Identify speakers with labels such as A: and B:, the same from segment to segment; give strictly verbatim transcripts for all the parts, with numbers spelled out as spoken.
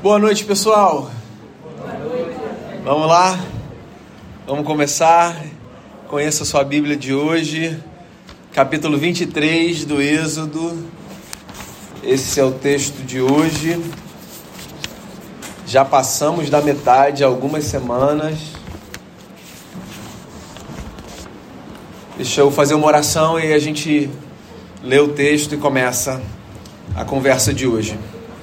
A: Boa noite, pessoal. Boa noite. Vamos lá? Vamos começar. Conheça a sua Bíblia de hoje, capítulo vinte e três do Êxodo. Esse é o texto de hoje. Já passamos da metade, algumas semanas. Deixa eu fazer uma oração e a gente lê o texto e começa a conversa de hoje.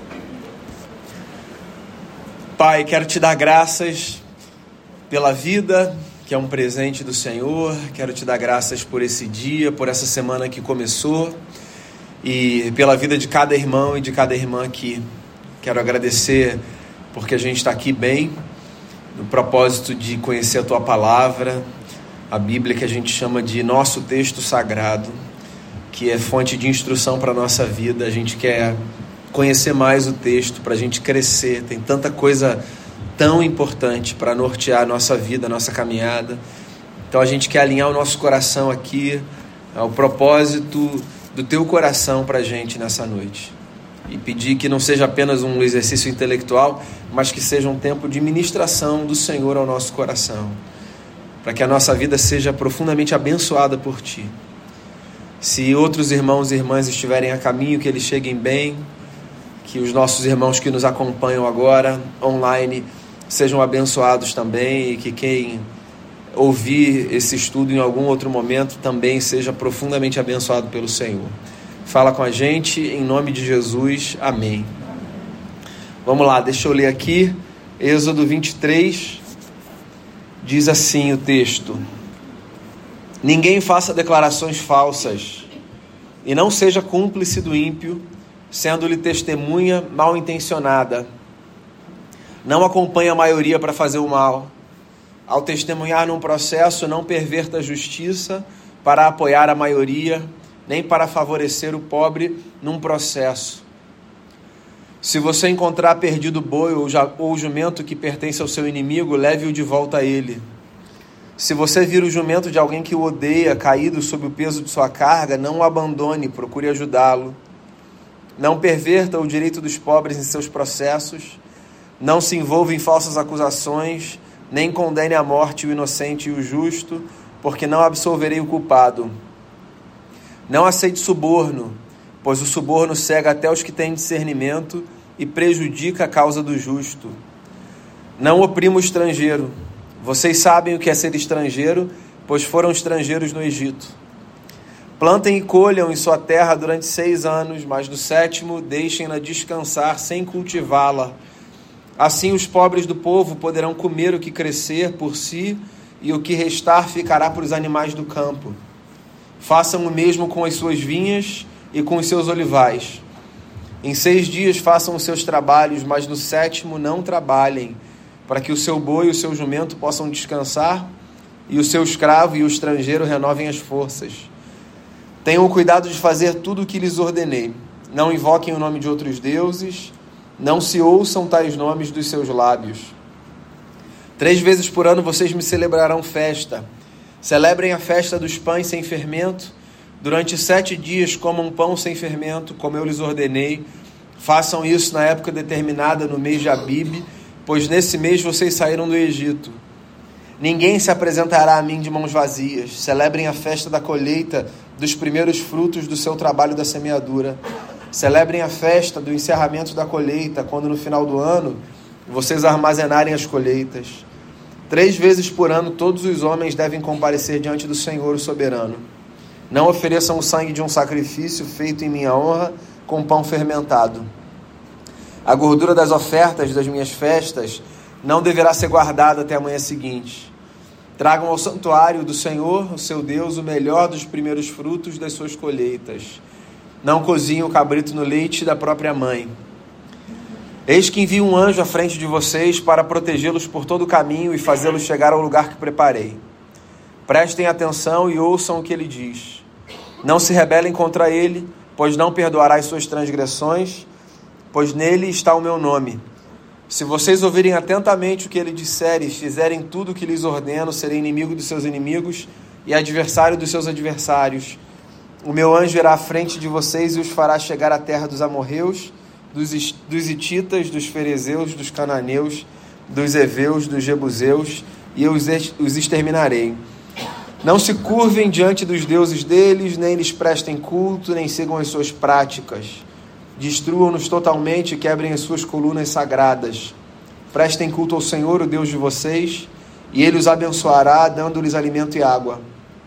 A: Pai, quero te dar graças pela vida, que é um presente do Senhor. Quero te dar graças por esse dia, por essa semana que começou e pela vida de cada irmão e de cada irmã aqui. Quero agradecer porque a gente está aqui bem, no propósito de conhecer a Tua Palavra, a Bíblia que a gente chama de nosso texto sagrado, que é fonte de instrução para a nossa vida. A gente quer conhecer mais o texto para a gente crescer. Tem tanta coisa tão importante para nortear a nossa vida, a nossa caminhada. Então a gente quer alinhar o nosso coração aqui ao propósito do Teu coração para a gente nessa noite. E pedir que não seja apenas um exercício intelectual, mas que seja um tempo de ministração do Senhor ao nosso coração, para que a nossa vida seja profundamente abençoada por Ti. Se outros irmãos e irmãs estiverem a caminho, que eles cheguem bem, que os nossos irmãos que nos acompanham agora, online, sejam abençoados também, e que quem ouvir esse estudo em algum outro momento também seja profundamente abençoado pelo Senhor. Fala com a gente, em nome de Jesus, amém. Vamos lá, deixa eu ler aqui, Êxodo vinte e três, diz assim o texto: ninguém faça declarações falsas, e não seja cúmplice do ímpio, sendo-lhe testemunha mal intencionada. Não acompanhe a maioria para fazer o mal. Ao testemunhar num processo, não perverta a justiça para apoiar a maioria, nem para favorecer o pobre num processo. Se você encontrar perdido boi ou jumento que pertence ao seu inimigo, leve-o de volta a ele. Se você vir o jumento de alguém que o odeia caído sob o peso de sua carga, não o abandone, procure ajudá-lo. Não perverta o direito dos pobres em seus processos, não se envolva em falsas acusações, nem condene à morte o inocente e o justo, porque não absolverei o culpado. Não aceite suborno, pois o suborno cega até os que têm discernimento e prejudica a causa do justo. Não oprima o estrangeiro. Vocês sabem o que é ser estrangeiro, pois foram estrangeiros no Egito. Plantem e colham em sua terra durante seis anos, mas no sétimo deixem-na descansar sem cultivá-la. Assim os pobres do povo poderão comer o que crescer por si, e o que restar ficará para os animais do campo. Façam o mesmo com as suas vinhas e com os seus olivais. Em seis dias façam os seus trabalhos, mas no sétimo não trabalhem, para que o seu boi e o seu jumento possam descansar, e o seu escravo e o estrangeiro renovem as forças. Tenham cuidado de fazer tudo o que lhes ordenei. Não invoquem o nome de outros deuses, não se ouçam tais nomes dos seus lábios. Três vezes por ano vocês me celebrarão festa. Celebrem a festa dos pães sem fermento. Durante sete dias comam pão sem fermento, como eu lhes ordenei. Façam isso na época determinada no mês de Abibe, pois nesse mês vocês saíram do Egito. Ninguém se apresentará a mim de mãos vazias. Celebrem a festa da colheita dos primeiros frutos do seu trabalho da semeadura. Celebrem a festa do encerramento da colheita, quando no final do ano vocês armazenarem as colheitas. Três vezes por ano todos os homens devem comparecer diante do Senhor o soberano. Não ofereçam o sangue de um sacrifício feito em minha honra com pão fermentado. A gordura das ofertas das minhas festas não deverá ser guardada até a manhã seguinte. Tragam ao santuário do Senhor, o seu Deus, o melhor dos primeiros frutos das suas colheitas. Não cozinhem o cabrito no leite da própria mãe. Eis que envio um anjo à frente de vocês para protegê-los por todo o caminho e fazê-los chegar ao lugar que preparei. Prestem atenção e ouçam o que ele diz. Não se rebelem contra ele, pois não perdoará as suas transgressões, pois nele está o meu nome. Se vocês ouvirem atentamente o que ele disser e fizerem tudo o que lhes ordeno, serei inimigo dos seus inimigos e adversário dos seus adversários. O meu anjo irá à frente de vocês e os fará chegar à terra dos amorreus, dos, dos hititas, dos ferezeus, dos cananeus, dos heveus, dos jebuseus, e eu os, os exterminarei. Não se curvem diante dos deuses deles, nem lhes prestem culto, nem sigam as suas práticas. Destruam-nos totalmente e quebrem as suas colunas sagradas. Prestem culto ao Senhor, o Deus de vocês, e Ele os abençoará, dando-lhes alimento e água.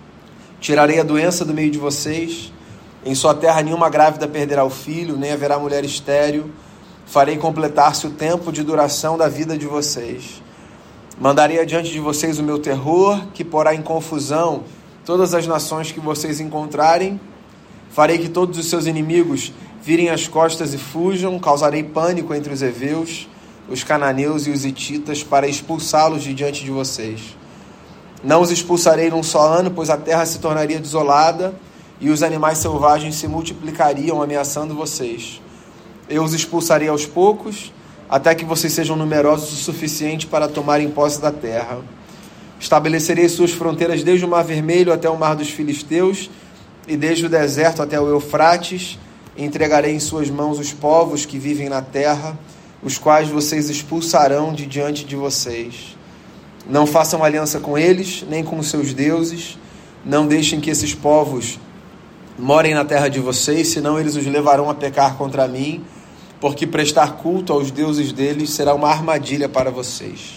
A: Tirarei a doença do meio de vocês. Em sua terra nenhuma grávida perderá o filho, nem haverá mulher estéril. Farei completar-se o tempo de duração da vida de vocês. Mandarei adiante de vocês o meu terror, que porá em confusão todas as nações que vocês encontrarem. Farei que todos os seus inimigos virem as costas e fujam. Causarei pânico entre os heveus, os cananeus e os hititas, para expulsá-los de diante de vocês. Não os expulsarei num só ano, pois a terra se tornaria desolada e os animais selvagens se multiplicariam, ameaçando vocês. Eu os expulsarei aos poucos, até que vocês sejam numerosos o suficiente para tomarem posse da terra. Estabelecerei suas fronteiras desde o Mar Vermelho até o Mar dos Filisteus, e desde o deserto até o Eufrates. Entregarei em suas mãos os povos que vivem na terra, os quais vocês expulsarão de diante de vocês. Não façam aliança com eles, nem com os seus deuses. Não deixem que esses povos morem na terra de vocês, senão eles os levarão a pecar contra mim, porque prestar culto aos deuses deles será uma armadilha para vocês.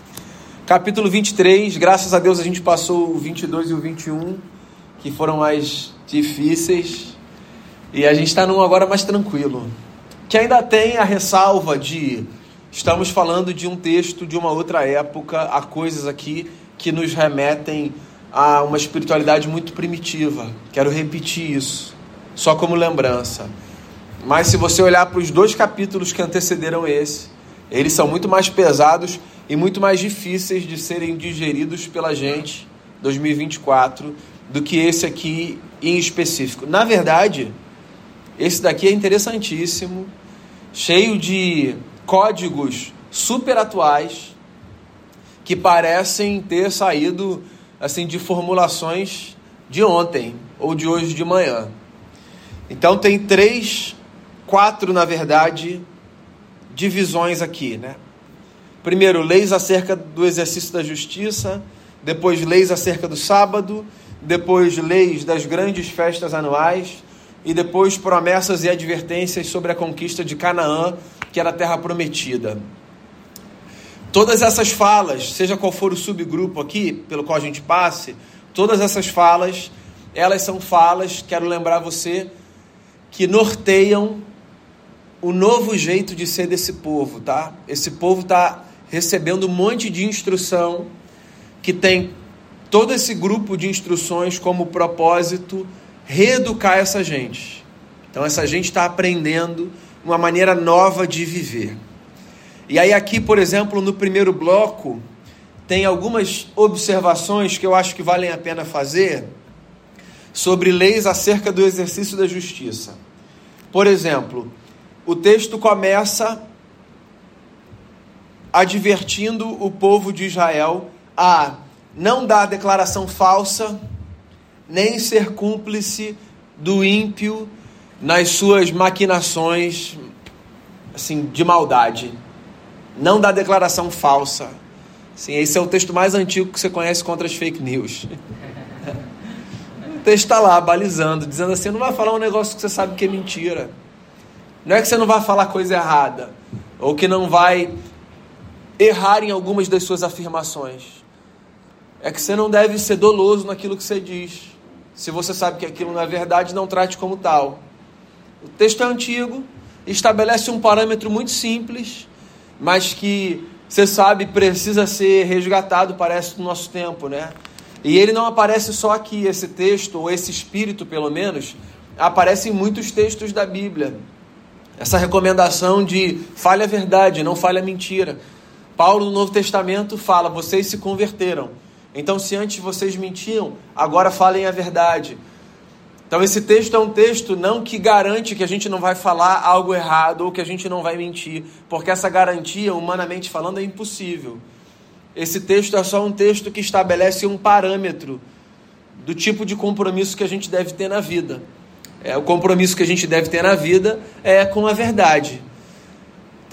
A: Capítulo vinte e três, graças a Deus a gente passou o vinte e dois e o vinte e um, que foram mais difíceis, e a gente está num agora mais tranquilo, que ainda tem a ressalva de, estamos falando de um texto de uma outra época, há coisas aqui que nos remetem a uma espiritualidade muito primitiva. Quero repetir isso, só como lembrança. Mas se você olhar para os dois capítulos que antecederam esse, eles são muito mais pesados e muito mais difíceis de serem digeridos pela gente, dois mil e vinte e quatro, do que esse aqui em específico. Na verdade, esse daqui é interessantíssimo, cheio de códigos super atuais, que parecem ter saído assim, de formulações de ontem ou de hoje de manhã. Então tem três, quatro, na verdade, divisões aqui, né? Primeiro, leis acerca do exercício da justiça, depois leis acerca do sábado, depois leis das grandes festas anuais, e depois promessas e advertências sobre a conquista de Canaã, que era a terra prometida. Todas essas falas, seja qual for o subgrupo aqui, pelo qual a gente passe, todas essas falas, elas são falas, quero lembrar você, que norteiam o novo jeito de ser desse povo, tá? Esse povo está recebendo um monte de instrução, que tem todo esse grupo de instruções como propósito reeducar essa gente. Então essa gente está aprendendo uma maneira nova de viver. E aí aqui, por exemplo, no primeiro bloco, tem algumas observações que eu acho que valem a pena fazer sobre leis acerca do exercício da justiça. Por exemplo, o texto começa advertindo o povo de Israel a não dar declaração falsa, nem ser cúmplice do ímpio nas suas maquinações assim, de maldade. Não dá declaração falsa. Sim, esse é o texto mais antigo que você conhece contra as fake news. O texto está lá, balizando, dizendo assim, não vai falar um negócio que você sabe que é mentira. Não é que você não vai falar coisa errada, ou que não vai errar em algumas das suas afirmações. É que você não deve ser doloso naquilo que você diz. Se você sabe que aquilo não é verdade, não trate como tal. O texto é antigo, estabelece um parâmetro muito simples, mas que, você sabe, precisa ser resgatado, parece, no nosso tempo, né? E ele não aparece só aqui, esse texto, ou esse espírito, pelo menos, aparece em muitos textos da Bíblia. Essa recomendação de fale a verdade, não fale a mentira. Paulo, no Novo Testamento, fala, vocês se converteram. Então, se antes vocês mentiam, agora falem a verdade. Então, esse texto é um texto não que garante que a gente não vai falar algo errado ou que a gente não vai mentir, porque essa garantia, humanamente falando, é impossível. Esse texto é só um texto que estabelece um parâmetro do tipo de compromisso que a gente deve ter na vida. É, o compromisso que a gente deve ter na vida é com a verdade.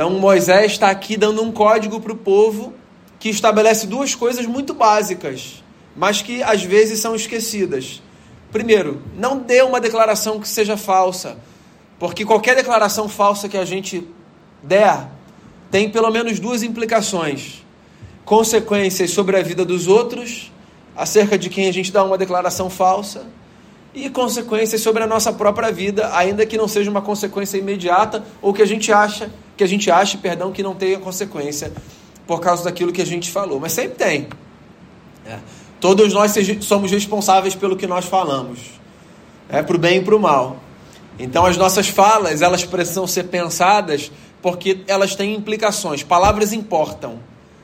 A: Então Moisés está aqui dando um código para o povo que estabelece duas coisas muito básicas, mas que às vezes são esquecidas. Primeiro, não dê uma declaração que seja falsa, porque qualquer declaração falsa que a gente der tem pelo menos duas implicações: consequências sobre a vida dos outros, acerca de quem a gente dá uma declaração falsa, e consequências sobre a nossa própria vida, ainda que não seja uma consequência imediata, ou que a gente acha, que a gente ache, perdão, que não tenha consequência por causa daquilo que a gente falou. Mas sempre tem. É. Todos nós somos responsáveis pelo que nós falamos, é, para o bem e para o mal. Então as nossas falas, elas precisam ser pensadas, porque elas têm implicações. Palavras importam.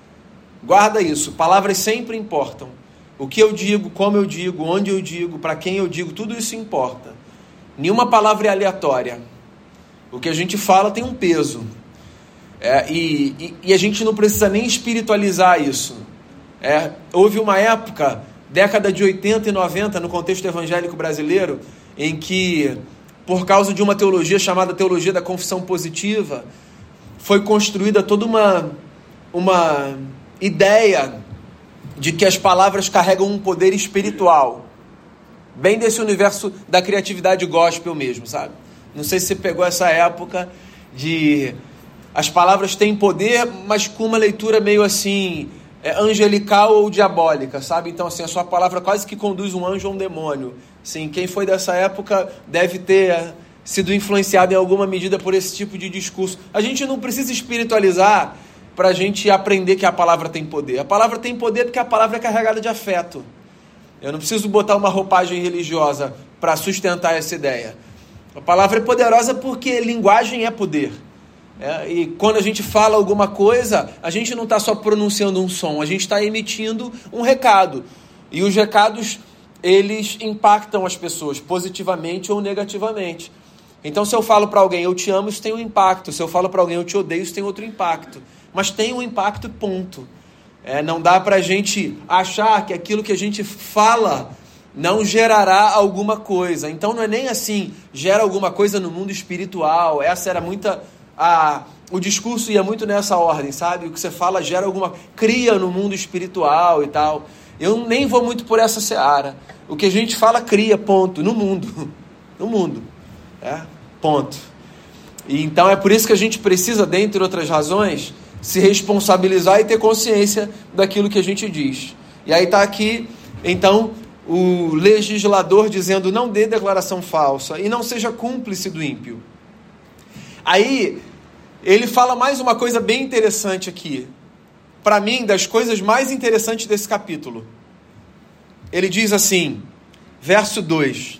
A: Guarda isso, palavras sempre importam. O que eu digo, como eu digo, onde eu digo, para quem eu digo, tudo isso importa. Nenhuma palavra é aleatória. O que a gente fala tem um peso. É, e, e, e a gente não precisa nem espiritualizar isso. É, houve uma época, década de oitenta e noventa, no contexto evangélico brasileiro, em que, por causa de uma teologia chamada teologia da confissão positiva, foi construída toda uma, uma ideia de que as palavras carregam um poder espiritual, bem desse universo da criatividade gospel mesmo, sabe? Não sei se você pegou essa época de... As palavras têm poder, mas com uma leitura meio assim... É, angelical ou diabólica, sabe? Então, assim, a sua palavra quase que conduz um anjo ou um demônio. Sim, quem foi dessa época deve ter sido influenciado em alguma medida por esse tipo de discurso. A gente não precisa espiritualizar para a gente aprender que a palavra tem poder. A palavra tem poder porque a palavra é carregada de afeto. Eu não preciso botar uma roupagem religiosa para sustentar essa ideia. A palavra é poderosa porque linguagem é poder. É, e quando a gente fala alguma coisa, a gente não está só pronunciando um som, a gente está emitindo um recado. E os recados, eles impactam as pessoas positivamente ou negativamente. Então, se eu falo para alguém, eu te amo, isso tem um impacto. Se eu falo para alguém, eu te odeio, isso tem outro impacto. Mas tem um impacto, ponto. É, não dá para a gente achar que aquilo que a gente fala não gerará alguma coisa. Então, não é nem assim, gera alguma coisa no mundo espiritual. Essa era muita... A, o discurso ia muito nessa ordem, sabe? O que você fala gera alguma... Cria no mundo espiritual e tal. Eu nem vou muito por essa seara. O que a gente fala cria, ponto. No mundo. No mundo. É, ponto. E então é por isso que a gente precisa, dentre outras razões, se responsabilizar e ter consciência daquilo que a gente diz. E aí está aqui, então, o legislador dizendo: não dê declaração falsa e não seja cúmplice do ímpio. Aí, ele fala mais uma coisa bem interessante aqui. Para mim, das coisas mais interessantes desse capítulo. Ele diz assim, verso dois: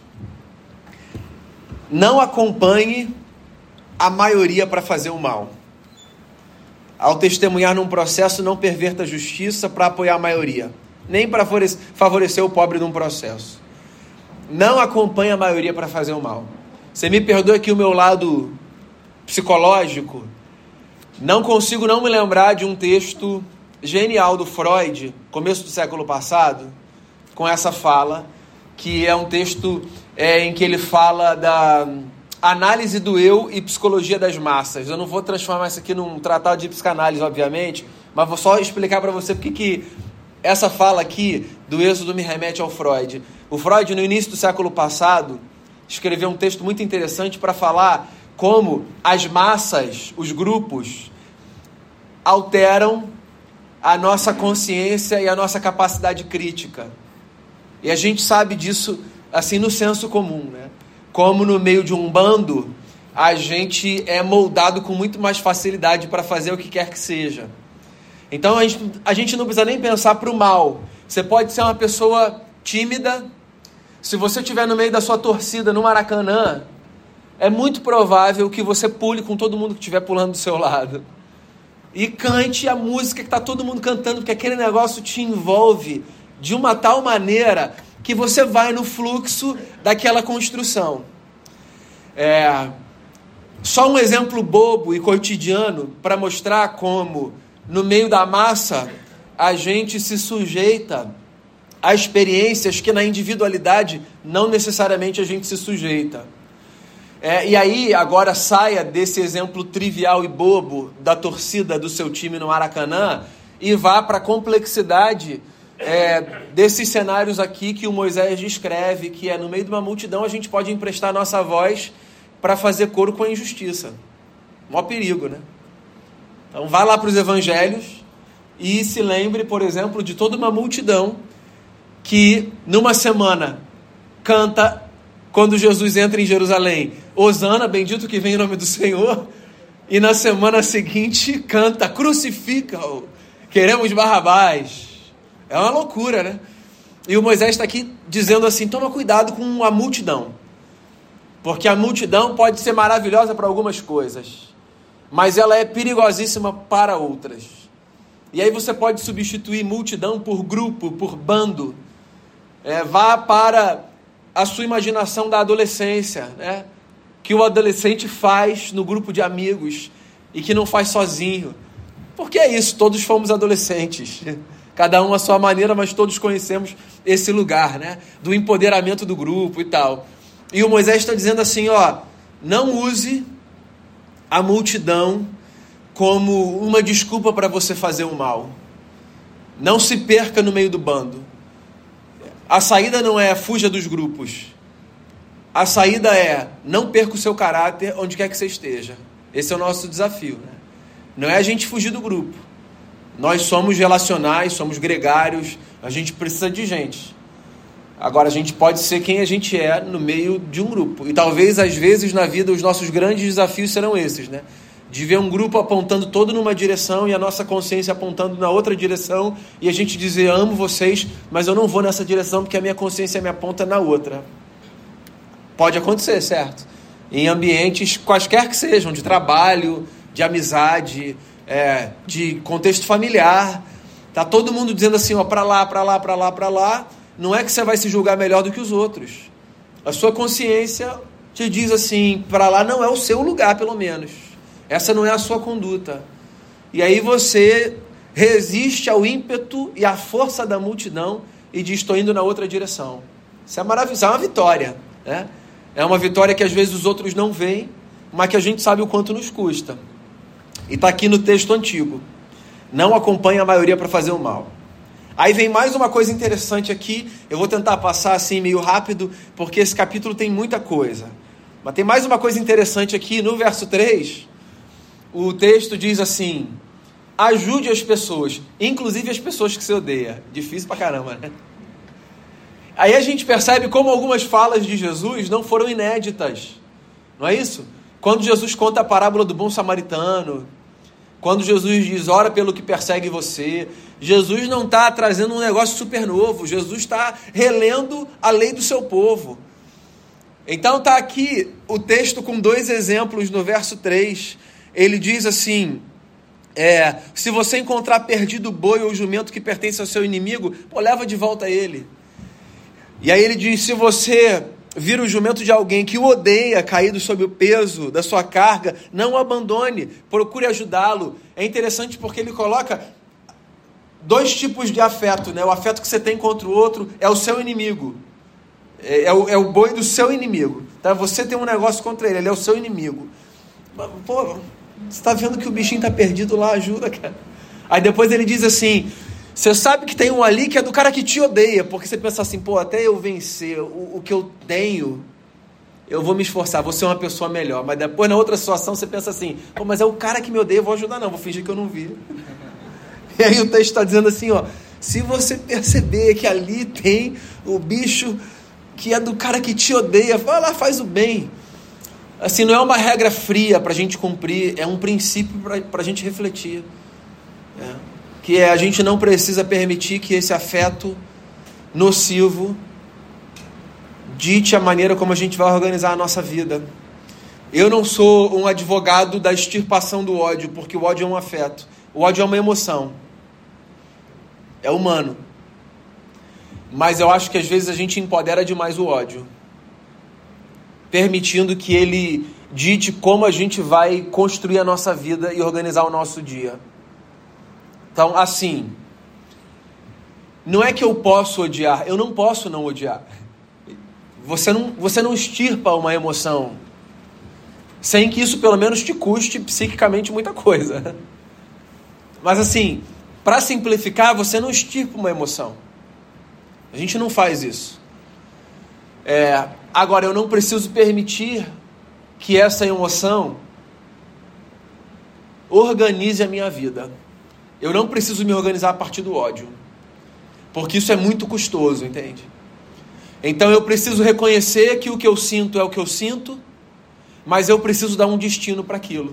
A: não acompanhe a maioria para fazer o mal. Ao testemunhar num processo, não perverta a justiça para apoiar a maioria, nem para favorecer o pobre num processo. Não acompanhe a maioria para fazer o mal. Você me perdoa aqui o meu lado psicológico, não consigo não me lembrar de um texto genial do Freud, começo do século passado, com essa fala, que é um texto é, em que ele fala da análise do eu e psicologia das massas. Eu não vou transformar isso aqui num tratado de psicanálise, obviamente, mas vou só explicar para você porque que essa fala aqui do Êxodo me remete ao Freud. O Freud, no início do século passado, escreveu um texto muito interessante para falar como as massas, os grupos, alteram a nossa consciência e a nossa capacidade crítica. E a gente sabe disso assim no senso comum, né? Como no meio de um bando, a gente é moldado com muito mais facilidade para fazer o que quer que seja. Então a gente, a gente não precisa nem pensar para o mal. Você pode ser uma pessoa tímida. Se você estiver no meio da sua torcida no Maracanã, é muito provável que você pule com todo mundo que estiver pulando do seu lado. E cante a música que está todo mundo cantando, porque aquele negócio te envolve de uma tal maneira que você vai no fluxo daquela construção. É, só um exemplo bobo e cotidiano para mostrar como, no meio da massa, a gente se sujeita a experiências que na individualidade não necessariamente a gente se sujeita. É, e aí, agora saia desse exemplo trivial e bobo da torcida do seu time no Maracanã e vá para a complexidade é, desses cenários aqui que o Moisés descreve, que é no meio de uma multidão a gente pode emprestar nossa voz para fazer coro com a injustiça. Mó perigo, né? Então vá lá para os evangelhos e se lembre, por exemplo, de toda uma multidão que numa semana canta, quando Jesus entra em Jerusalém, Hosana, bendito que vem em nome do Senhor, e na semana seguinte canta, crucifica-o, queremos Barrabás. É uma loucura, né? E o Moisés está aqui dizendo assim, toma cuidado com a multidão, porque a multidão pode ser maravilhosa para algumas coisas, mas ela é perigosíssima para outras. E aí você pode substituir multidão por grupo, por bando. É, vá para a sua imaginação da adolescência, né? Que o adolescente faz no grupo de amigos e que não faz sozinho. Porque é isso, todos fomos adolescentes. Cada um à sua maneira, mas todos conhecemos esse lugar, né? Do empoderamento do grupo e tal. E o Moisés está dizendo assim, ó, não use a multidão como uma desculpa para você fazer o mal. Não se perca no meio do bando. A saída não é fuja dos grupos. A saída é não perca o seu caráter onde quer que você esteja. Esse é o nosso desafio, né? Não é a gente fugir do grupo. Nós somos relacionais, somos gregários, a gente precisa de gente. Agora, a gente pode ser quem a gente é no meio de um grupo. E talvez, às vezes, na vida, os nossos grandes desafios serão esses, né? De ver um grupo apontando todo numa direção e a nossa consciência apontando na outra direção e a gente dizer, amo vocês, mas eu não vou nessa direção porque a minha consciência me aponta na outra. Pode acontecer, certo? Em ambientes quaisquer que sejam, de trabalho, de amizade, é, de contexto familiar. Tá todo mundo dizendo assim, ó, para lá, para lá, para lá, para lá. Não é que você vai se julgar melhor do que os outros. A sua consciência te diz assim, para lá não é o seu lugar, pelo menos. Essa não é a sua conduta. E aí você resiste ao ímpeto e à força da multidão e diz, estou indo na outra direção. Isso é maravilhoso, é uma vitória, né? É uma vitória que às vezes os outros não veem, mas que a gente sabe o quanto nos custa. E está aqui no texto antigo. Não acompanha a maioria para fazer o mal. Aí vem mais uma coisa interessante aqui. Eu vou tentar passar assim meio rápido, porque esse capítulo tem muita coisa. Mas tem mais uma coisa interessante aqui. No verso três, o texto diz assim, ajude as pessoas, inclusive as pessoas que você odeia. Difícil pra caramba, né? Aí a gente percebe como algumas falas de Jesus não foram inéditas. Não é isso? Quando Jesus conta a parábola do bom samaritano, quando Jesus diz, ora pelo que persegue você, Jesus não está trazendo um negócio super novo, Jesus está relendo a lei do seu povo. Então está aqui o texto com dois exemplos no verso três, ele diz assim, é, se você encontrar perdido o boi ou o jumento que pertence ao seu inimigo, pô, leva de volta ele. E aí ele diz, se você vir o jumento de alguém que o odeia, caído sob o peso da sua carga, não o abandone, procure ajudá-lo. É interessante porque ele coloca dois tipos de afeto, né? O afeto que você tem contra o outro é o seu inimigo. É, é, o, é o boi do seu inimigo. Tá? Você tem um negócio contra ele, ele é o seu inimigo. Pô, você está vendo que o bichinho está perdido lá, ajuda, cara. Aí depois ele diz assim, você sabe que tem um ali que é do cara que te odeia, porque você pensa assim, pô, até eu vencer o, o que eu tenho, eu vou me esforçar, vou ser uma pessoa melhor. Mas depois, na outra situação, você pensa assim, pô, mas é o cara que me odeia, eu vou ajudar não, vou fingir que eu não vi. E aí o texto está dizendo assim, ó, se você perceber que ali tem o bicho que é do cara que te odeia, vai lá, faz o bem. Assim, não é uma regra fria para a gente cumprir, é um princípio para a gente refletir. É. Que é, a gente não precisa permitir que esse afeto nocivo dite a maneira como a gente vai organizar a nossa vida. Eu não sou um advogado da extirpação do ódio, porque o ódio é um afeto. O ódio é uma emoção. É humano. Mas eu acho que às vezes a gente empodera demais o ódio, permitindo que ele dite como a gente vai construir a nossa vida e organizar o nosso dia. Então, assim, não é que eu posso odiar, eu não posso não odiar. Você não, você não extirpa uma emoção. sem que isso pelo menos te custe psiquicamente muita coisa. Mas assim, para simplificar, você não extirpa uma emoção. A gente não faz isso. É, agora, eu não preciso permitir que essa emoção organize a minha vida. Eu não preciso me organizar a partir do ódio, porque isso é muito custoso, entende? Então eu preciso reconhecer que o que eu sinto é o que eu sinto, mas eu preciso dar um destino para aquilo.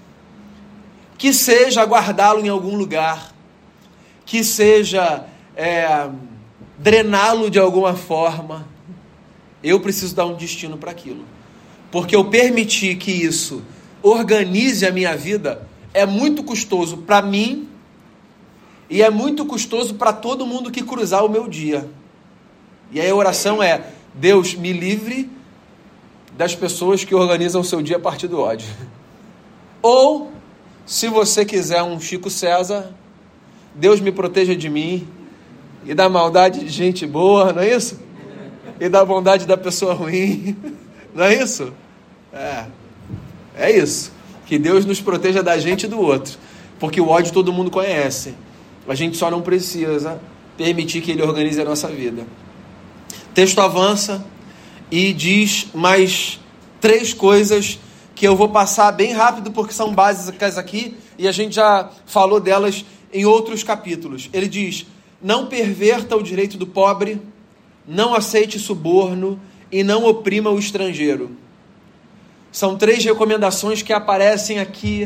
A: Que seja guardá-lo em algum lugar, que seja é, drená-lo de alguma forma. Eu preciso dar um destino para aquilo. Porque eu permitir que isso organize a minha vida é muito custoso para mim e é muito custoso para todo mundo que cruzar o meu dia. E aí a oração é: Deus, me livre das pessoas que organizam o seu dia a partir do ódio. Ou, se você quiser um Chico César, Deus me proteja de mim e da maldade de gente boa, não é isso? E da bondade da pessoa ruim, não é isso? É, é isso. Que Deus nos proteja da gente e do outro, porque o ódio todo mundo conhece. A gente só não precisa permitir que ele organize a nossa vida. O texto avança e diz mais três coisas que eu vou passar bem rápido, porque são básicas aqui e a gente já falou delas em outros capítulos. Ele diz: não perverta o direito do pobre, não aceite suborno e não oprima o estrangeiro. São três recomendações que aparecem aqui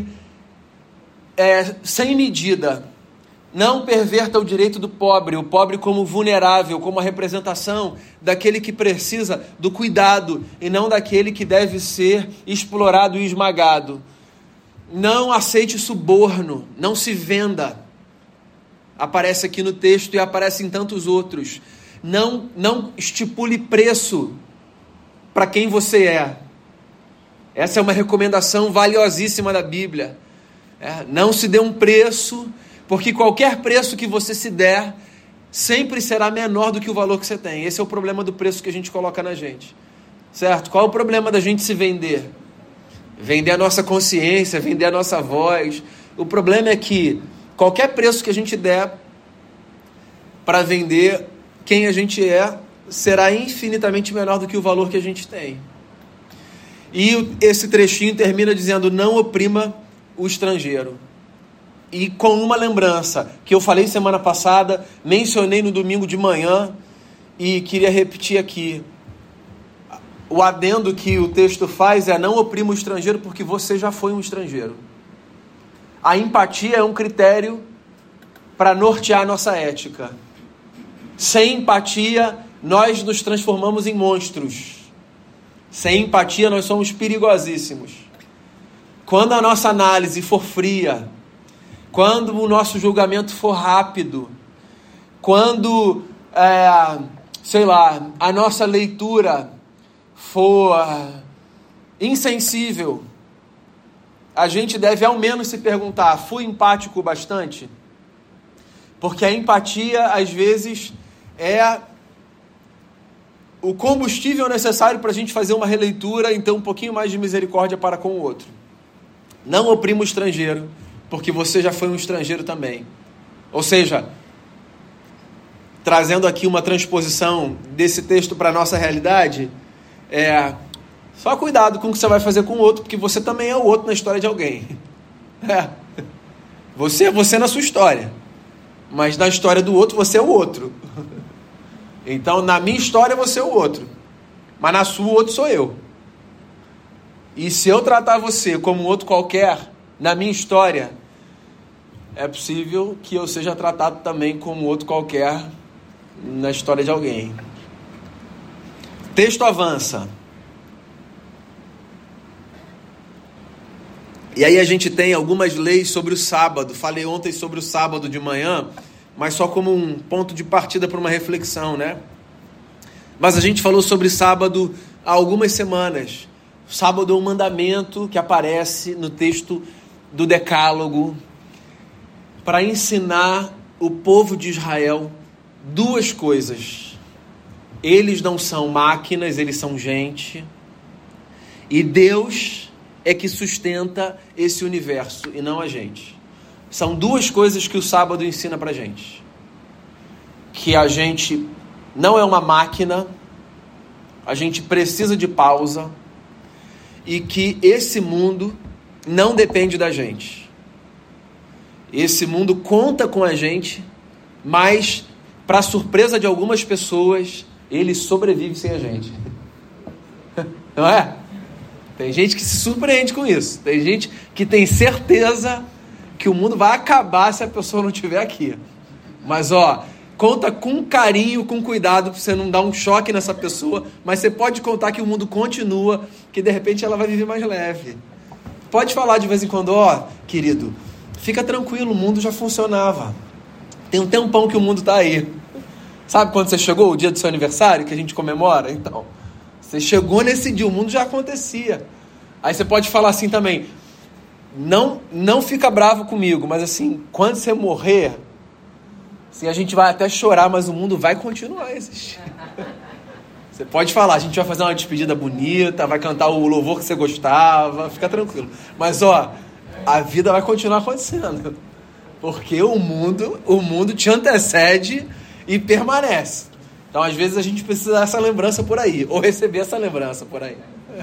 A: é, sem medida. Não perverta o direito do pobre, o pobre como vulnerável, como a representação daquele que precisa do cuidado e não daquele que deve ser explorado e esmagado. Não aceite suborno, não se venda. Aparece aqui no texto e aparece em tantos outros. Não, não estipule preço para quem você é. Essa é uma recomendação valiosíssima da Bíblia. É, não se dê um preço, porque qualquer preço que você se der sempre será menor do que o valor que você tem. Esse é o problema do preço que a gente coloca na gente. Certo? Qual é o problema da gente se vender? Vender a nossa consciência, vender a nossa voz. O problema é que qualquer preço que a gente der para vender quem a gente é será infinitamente menor do que o valor que a gente tem. E esse trechinho termina dizendo: não oprima o estrangeiro. E com uma lembrança que eu falei semana passada, mencionei no domingo de manhã e queria repetir aqui. O adendo que o texto faz é: não oprima o estrangeiro porque você já foi um estrangeiro. A empatia é um critério para nortear a nossa ética. Sem empatia, nós nos transformamos em monstros. Sem empatia, nós somos perigosíssimos. Quando a nossa análise for fria, quando o nosso julgamento for rápido, quando, é, sei lá, a nossa leitura for insensível, a gente deve ao menos se perguntar: fui empático bastante? Porque a empatia, às vezes, é o combustível necessário para a gente fazer uma releitura, então um pouquinho mais de misericórdia para com o outro. Não oprima o estrangeiro, porque você já foi um estrangeiro também. Ou seja, trazendo aqui uma transposição desse texto para a nossa realidade, é só cuidado com o que você vai fazer com o outro, porque você também é o outro na história de alguém. É. Você é você na sua história, mas na história do outro você é o outro. Então, na minha história você é o outro, mas na sua o outro sou eu. E se eu tratar você como outro qualquer, na minha história, é possível que eu seja tratado também como outro qualquer na história de alguém. Texto avança. E aí a gente tem algumas leis sobre o sábado. Falei ontem sobre o sábado de manhã, mas só como um ponto de partida para uma reflexão, né? Mas a gente falou sobre sábado há algumas semanas. Sábado é um mandamento que aparece no texto do Decálogo para ensinar o povo de Israel duas coisas. Eles não são máquinas, eles são gente. E Deus é que sustenta esse universo e não a gente. São duas coisas que o sábado ensina pra gente. Que a gente não é uma máquina, a gente precisa de pausa e que esse mundo não depende da gente. Esse mundo conta com a gente, mas, para surpresa de algumas pessoas, ele sobrevive sem a gente. Não é? Tem gente que se surpreende com isso. Tem gente que tem certeza que o mundo vai acabar se a pessoa não estiver aqui. Mas, ó, conta com carinho, com cuidado, para você não dar um choque nessa pessoa, mas você pode contar que o mundo continua, que de repente ela vai viver mais leve. Pode falar de vez em quando, ó, querido, fica tranquilo, o mundo já funcionava. Tem um tempão que o mundo está aí. Sabe quando você chegou, o dia do seu aniversário, que a gente comemora? Então, você chegou nesse dia, o mundo já acontecia. Aí você pode falar assim também, não, não fica bravo comigo, mas assim, quando você morrer, assim, a gente vai até chorar, mas o mundo vai continuar existindo. Você pode falar, a gente vai fazer uma despedida bonita, vai cantar o louvor que você gostava, fica tranquilo. Mas, ó, a vida vai continuar acontecendo. Porque o mundo, o mundo te antecede e permanece. Então, às vezes, a gente precisa dessa lembrança por aí, ou receber essa lembrança por aí.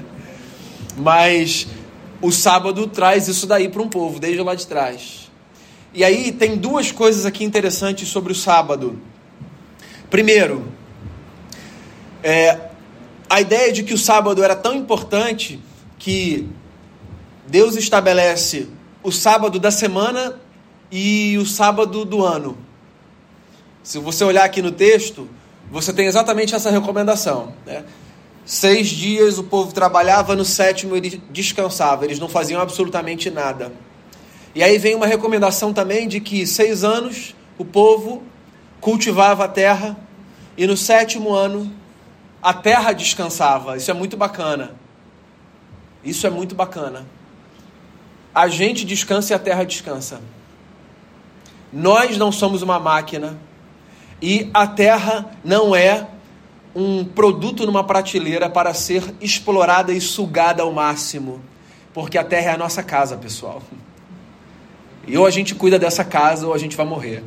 A: Mas o sábado traz isso daí para um povo, desde lá de trás. E aí tem duas coisas aqui interessantes sobre o sábado. Primeiro, é, a ideia de que o sábado era tão importante que Deus estabelece o sábado da semana e o sábado do ano. Se você olhar aqui no texto, você tem exatamente essa recomendação, né? Seis dias o povo trabalhava, no sétimo ele descansava, eles não faziam absolutamente nada. E aí vem uma recomendação também de que seis anos o povo cultivava a terra e no sétimo ano a terra descansava. Isso é muito bacana. Isso é muito bacana. A gente descansa e a terra descansa. Nós não somos uma máquina e a terra não é um produto numa prateleira para ser explorada e sugada ao máximo. Porque a terra é a nossa casa, pessoal. E ou a gente cuida dessa casa ou a gente vai morrer.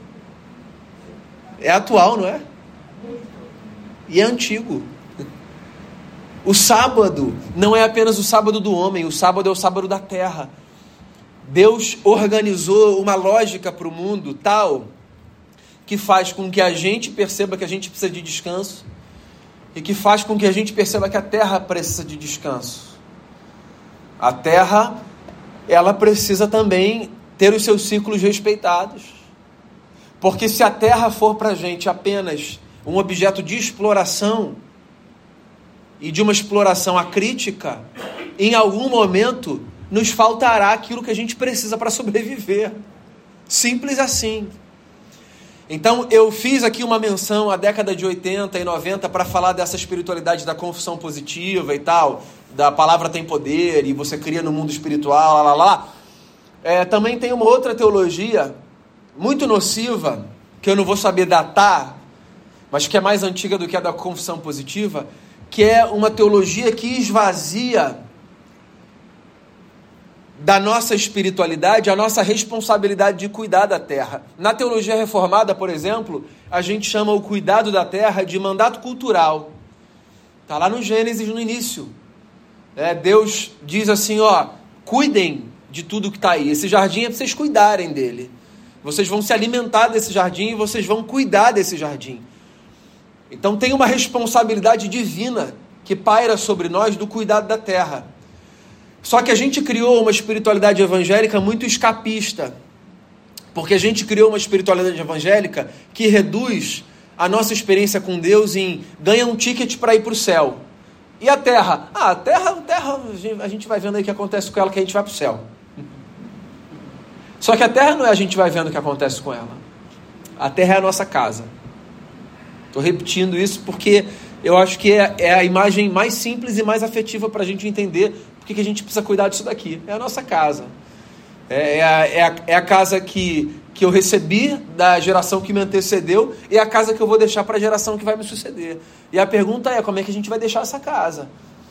A: É atual, não é? E é antigo. O sábado não é apenas o sábado do homem, o sábado é o sábado da terra. Deus organizou uma lógica para o mundo tal que faz com que a gente perceba que a gente precisa de descanso e que faz com que a gente perceba que a terra precisa de descanso. A terra, ela precisa também ter os seus ciclos respeitados. Porque se a terra for para a gente apenas um objeto de exploração e de uma exploração acrítica, em algum momento nos faltará aquilo que a gente precisa para sobreviver. Simples assim. Então eu fiz aqui uma menção à década de oitenta e noventa para falar dessa espiritualidade da confissão positiva e tal, da palavra tem poder e você cria no mundo espiritual, lá, lá, lá. É, também tem uma outra teologia muito nociva, que eu não vou saber datar, mas que é mais antiga do que a da confissão positiva, que é uma teologia que esvazia da nossa espiritualidade a nossa responsabilidade de cuidar da terra. Na teologia reformada, por exemplo, a gente chama o cuidado da terra de mandato cultural. Está lá no Gênesis, no início. É, Deus diz assim, ó, cuidem de tudo que está aí. Esse jardim é para vocês cuidarem dele. Vocês vão se alimentar desse jardim e vocês vão cuidar desse jardim. Então tem uma responsabilidade divina que paira sobre nós do cuidado da terra. Só que a gente criou uma espiritualidade evangélica muito escapista. Porque a gente criou uma espiritualidade evangélica que reduz a nossa experiência com Deus em ganha um ticket para ir para o céu. E a terra? Ah, a terra, a terra, a gente vai vendo aí o que acontece com ela, que a gente vai para o céu. Só que a terra não é a gente vai vendo o que acontece com ela. A terra é a nossa casa. Estou repetindo isso porque eu acho que é, é a imagem mais simples e mais afetiva para a gente entender por que a gente precisa cuidar disso daqui. É a nossa casa. É, é, a, é, a, é a casa que, que eu recebi da geração que me antecedeu e é a casa que eu vou deixar para a geração que vai me suceder. E a pergunta é, como é que a gente vai deixar essa casa?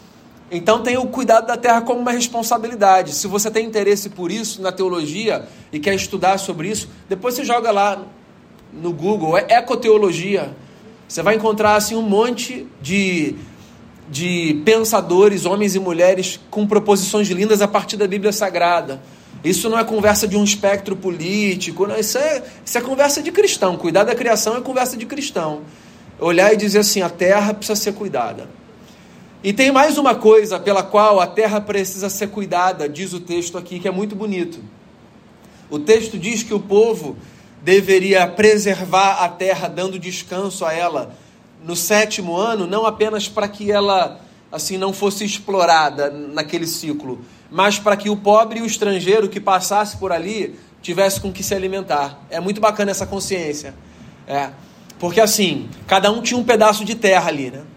A: Então tem o cuidado da terra como uma responsabilidade. Se você tem interesse por isso na teologia e quer estudar sobre isso, depois você joga lá no Google, é ecoteologia. Você vai encontrar assim um monte de, de pensadores, homens e mulheres, com proposições lindas a partir da Bíblia Sagrada. Isso não é conversa de um espectro político, não, isso, é, isso é conversa de cristão. Cuidar da criação é conversa de cristão. Olhar e dizer assim, a terra precisa ser cuidada. E tem mais uma coisa pela qual a terra precisa ser cuidada, diz o texto aqui, que é muito bonito. O texto diz que o povo deveria preservar a terra, dando descanso a ela no sétimo ano, não apenas para que ela assim não fosse explorada naquele ciclo, mas para que o pobre e o estrangeiro que passasse por ali tivesse com que se alimentar. É muito bacana essa consciência. É, porque assim, cada um tinha um pedaço de terra ali, né?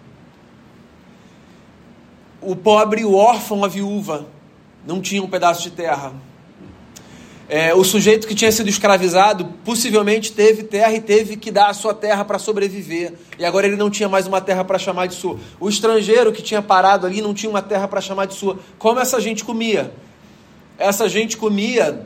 A: O pobre, o órfão, a viúva não tinha um pedaço de terra. É, o sujeito que tinha sido escravizado possivelmente teve terra e teve que dar a sua terra para sobreviver. E agora ele não tinha mais uma terra para chamar de sua. O estrangeiro que tinha parado ali não tinha uma terra para chamar de sua. Como essa gente comia? Essa gente comia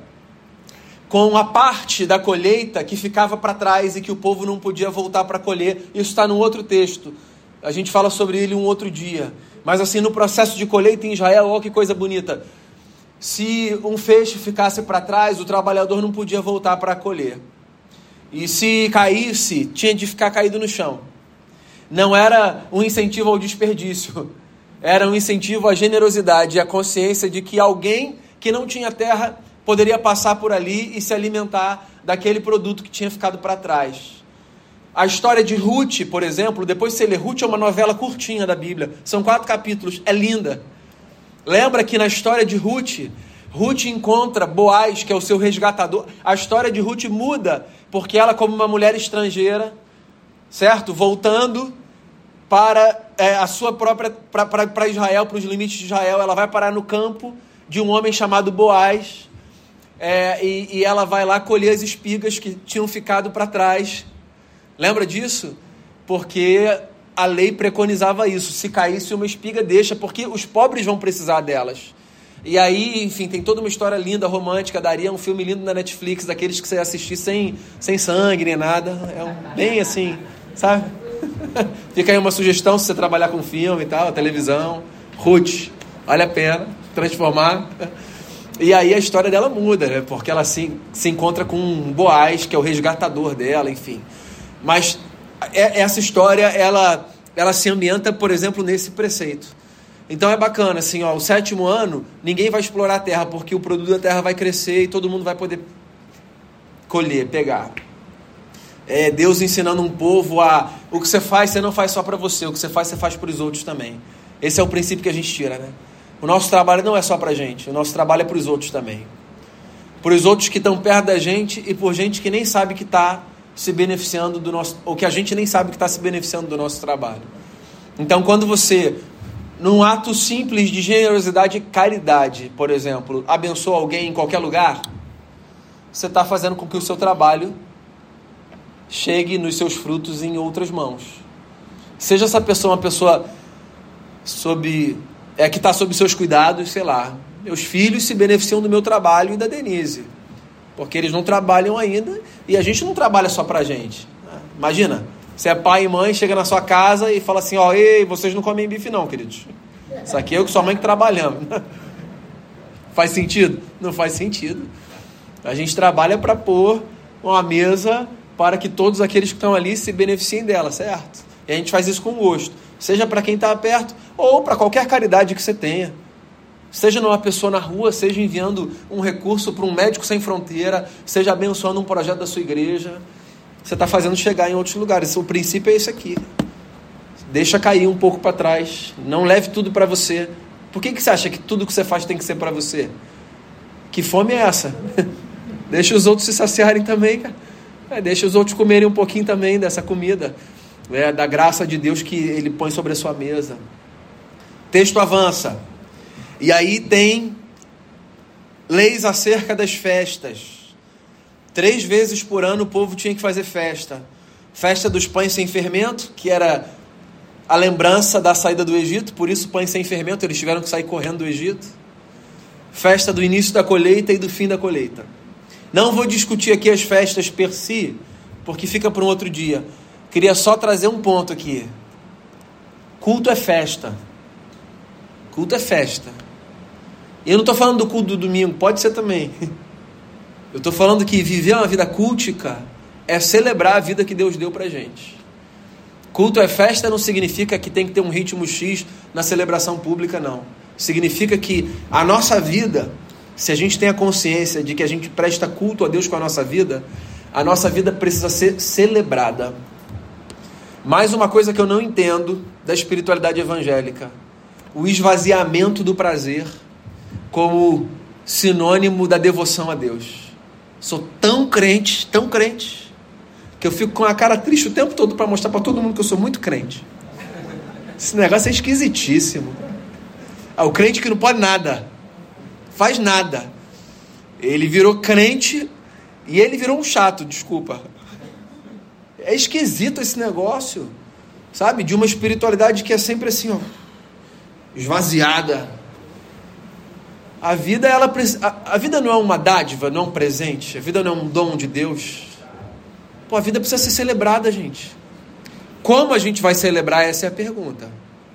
A: com a parte da colheita que ficava para trás e que o povo não podia voltar para colher. Isso está num outro texto. A gente fala sobre ele um outro dia. Mas assim, no processo de colheita em Israel, olha que coisa bonita. Se um feixe ficasse para trás, o trabalhador não podia voltar para colher. E se caísse, tinha de ficar caído no chão. Não era um incentivo ao desperdício. Era um incentivo à generosidade e à consciência de que alguém que não tinha terra poderia passar por ali e se alimentar daquele produto que tinha ficado para trás. A história de Ruth, por exemplo, depois você lê, Ruth é uma novela curtinha da Bíblia. São quatro capítulos, é linda. Lembra que na história de Ruth, Ruth encontra Boaz, que é o seu resgatador. A história de Ruth muda, porque ela, como uma mulher estrangeira, certo? Voltando para é, a sua própria, para Israel, para os limites de Israel, ela vai parar no campo de um homem chamado Boaz, é, e, e ela vai lá colher as espigas que tinham ficado para trás. Lembra disso? Porque a lei preconizava isso. Se caísse uma espiga, deixa, porque os pobres vão precisar delas. E aí, enfim, tem toda uma história linda, romântica. Daria um filme lindo na Netflix, daqueles que você assistir sem, sem sangue nem nada. É um, bem assim, sabe? Fica aí uma sugestão, se você trabalhar com filme e tal, televisão. Ruth, vale a pena transformar. E aí a história dela muda, né? Porque ela se, se encontra com um Boaz, que é o resgatador dela, enfim. Mas essa história, ela, ela se ambienta, por exemplo, nesse preceito. Então é bacana, assim, ó, o sétimo ano, ninguém vai explorar a terra, porque o produto da terra vai crescer e todo mundo vai poder colher, pegar. É Deus ensinando um povo a... O que você faz, você não faz só para você, o que você faz, você faz para os outros também. Esse é o princípio que a gente tira, né? O nosso trabalho não é só para a gente, o nosso trabalho é para os outros também. Para os outros que estão perto da gente e por gente que nem sabe que está se beneficiando do nosso, ou que a gente nem sabe que está se beneficiando do nosso trabalho. Então, quando você, num ato simples de generosidade e caridade, por exemplo, abençoa alguém em qualquer lugar, você está fazendo com que o seu trabalho chegue nos seus frutos em outras mãos. Seja essa pessoa uma pessoa sob, é, que está sob seus cuidados, sei lá, meus filhos se beneficiam do meu trabalho e da Denise, porque eles não trabalham ainda, e a gente não trabalha só pra gente. Imagina, você é pai e mãe, chega na sua casa e fala assim, ó, ei, vocês não comem bife não, queridos. Isso aqui é eu que sua mãe que trabalhamos. Faz sentido? Não faz sentido. A gente trabalha para pôr uma mesa para que todos aqueles que estão ali se beneficiem dela, certo? E a gente faz isso com gosto. Seja para quem está perto, ou para qualquer caridade que você tenha. Seja numa pessoa na rua, seja enviando um recurso para um médico sem fronteira, seja abençoando um projeto da sua igreja. Você está fazendo chegar em outros lugares. O princípio é esse aqui. Deixa cair um pouco para trás. Não leve tudo para você. Por que, que você acha que tudo que você faz tem que ser para você? Que fome é essa? Deixa os outros se saciarem também, cara. É, deixa os outros comerem um pouquinho também dessa comida. É, da graça de Deus que Ele põe sobre a sua mesa. Texto avança. E aí tem leis acerca das festas. Três vezes por ano o povo tinha que fazer festa. Festa dos pães sem fermento, que era a lembrança da saída do Egito, por isso pães sem fermento, eles tiveram que sair correndo do Egito. Festa do início da colheita e do fim da colheita. Não vou discutir aqui as festas per si, porque fica para um outro dia. Queria só trazer um ponto aqui. Culto é festa. Culto é festa. E eu não estou falando do culto do domingo, pode ser também. Eu estou falando que viver uma vida cultica é celebrar a vida que Deus deu pra gente. Culto é festa não significa que tem que ter um ritmo X na celebração pública, não. Significa que a nossa vida, se a gente tem a consciência de que a gente presta culto a Deus com a nossa vida, a nossa vida precisa ser celebrada. Mais uma coisa que eu não entendo da espiritualidade evangélica: o esvaziamento do prazer como sinônimo da devoção a Deus. Sou tão crente, tão crente, que eu fico com a cara triste o tempo todo para mostrar para todo mundo que eu sou muito crente. Esse negócio é esquisitíssimo. Ah, o crente que não pode nada, faz nada. Ele virou crente e ele virou um chato, desculpa. É esquisito esse negócio, sabe? De uma espiritualidade que é sempre assim, ó, esvaziada. A vida, ela, a, a vida não é uma dádiva, não é um presente. A vida não é um dom de Deus. Pô, a vida precisa ser celebrada, gente. Como a gente vai celebrar? Essa é a pergunta.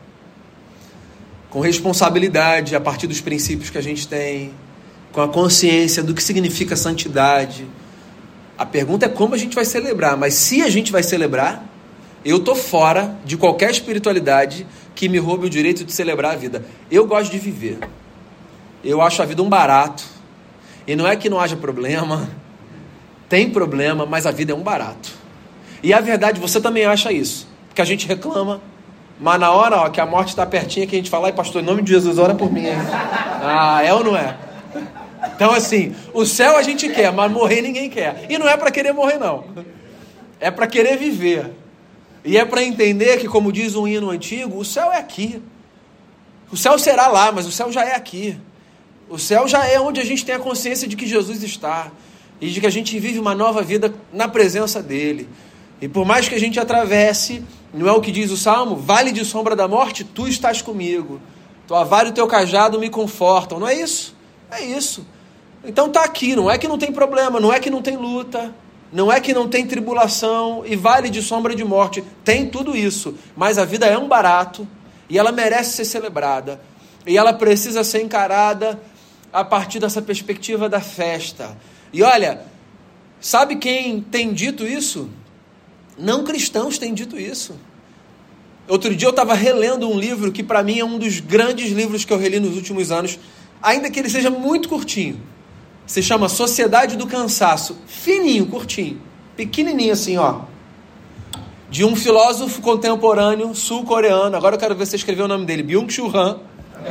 A: Com responsabilidade, a partir dos princípios que a gente tem, com a consciência do que significa santidade. A pergunta é como a gente vai celebrar. Mas se a gente vai celebrar, eu tô fora de qualquer espiritualidade que me roube o direito de celebrar a vida. Eu gosto de viver. Eu acho a vida um barato. E não é que não haja problema. Tem problema, mas a vida é um barato. E a verdade, você também acha isso. Porque a gente reclama, mas na hora ó, que a morte está pertinho, que a gente fala: ai pastor, em nome de Jesus, ora por mim. Hein? Ah, é ou não é? Então assim, o céu a gente quer, mas morrer ninguém quer. E não é para querer morrer, não. É para querer viver. E é para entender que, como diz um hino antigo, o céu é aqui. O céu será lá, mas o céu já é aqui. O céu já é onde a gente tem a consciência de que Jesus está. E de que a gente vive uma nova vida na presença dele. E por mais que a gente atravesse, não é o que diz o Salmo? Vale de sombra da morte, tu estás comigo. Tua vara e o teu cajado me confortam. Não é isso? É isso. Então tá aqui, não é que não tem problema, não é que não tem luta, não é que não tem tribulação e vale de sombra de morte. Tem tudo isso, mas a vida é um barato e ela merece ser celebrada. E ela precisa ser encarada a partir dessa perspectiva da festa. E olha, sabe quem tem dito isso? Não cristãos têm dito isso. Outro dia eu estava relendo um livro que para mim é um dos grandes livros que eu reli nos últimos anos, ainda que ele seja muito curtinho. Se chama Sociedade do Cansaço. Fininho, curtinho, pequenininho assim, ó. De um filósofo contemporâneo sul-coreano. Agora eu quero ver se você escreveu o nome dele. Byung-Chul Han.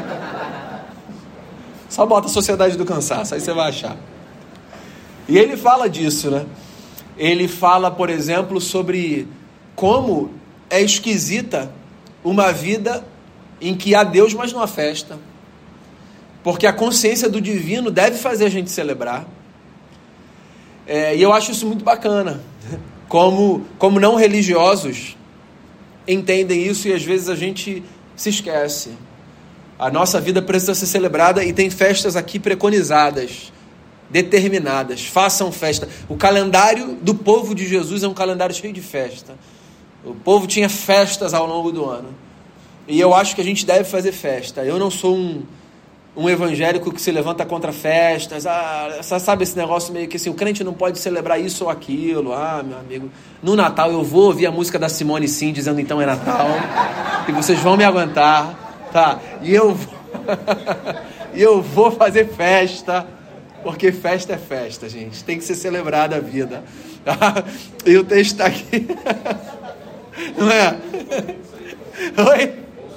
A: Só bota Sociedade do Cansaço, aí você vai achar. E ele fala disso, né? Ele fala, por exemplo, sobre como é esquisita uma vida em que há Deus, mas não há festa. Porque a consciência do divino deve fazer a gente celebrar. É, e eu acho isso muito bacana. Como, como não religiosos entendem isso e às vezes a gente se esquece. A nossa vida precisa ser celebrada e tem festas aqui preconizadas, determinadas. Façam festa. O calendário do povo de Jesus é um calendário cheio de festa. O povo tinha festas ao longo do ano. E eu acho que a gente deve fazer festa. Eu não sou um, um evangélico que se levanta contra festas. Ah, sabe esse negócio meio que assim, o crente não pode celebrar isso ou aquilo. Ah, meu amigo, no Natal eu vou ouvir a música da Simone Sim dizendo então é Natal. E vocês vão me aguentar. Tá, e eu vou, e eu vou fazer festa, porque festa é festa, gente. Tem que ser celebrada a vida. Tá? E o texto está aqui. Não é? Oi?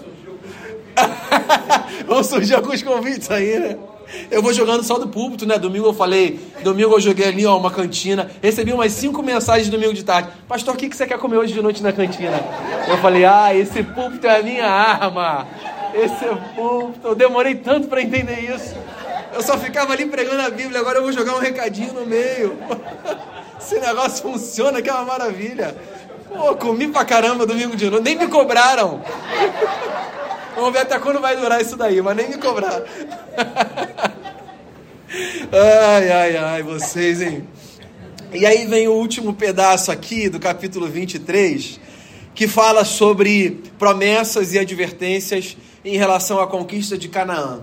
A: Vão surgir alguns convites aí, né? Eu vou jogando só do púlpito, né? Domingo eu falei, domingo eu joguei ali, ó, uma cantina. Recebi umas cinco mensagens domingo de tarde. Pastor, o que você quer comer hoje de noite na cantina? Eu falei, ah, esse púlpito é a minha arma. Esse é púlpito. Eu demorei tanto para entender isso. Eu só ficava ali pregando a Bíblia. Agora eu vou jogar um recadinho no meio. Esse negócio funciona, que é uma maravilha. Pô, comi pra caramba domingo de noite, nem me cobraram. Vamos ver até quando vai durar isso daí, mas nem me cobraram. Ai, ai, ai, vocês, hein? E aí vem o último pedaço aqui do capítulo vinte e três, que fala sobre promessas e advertências em relação à conquista de Canaã.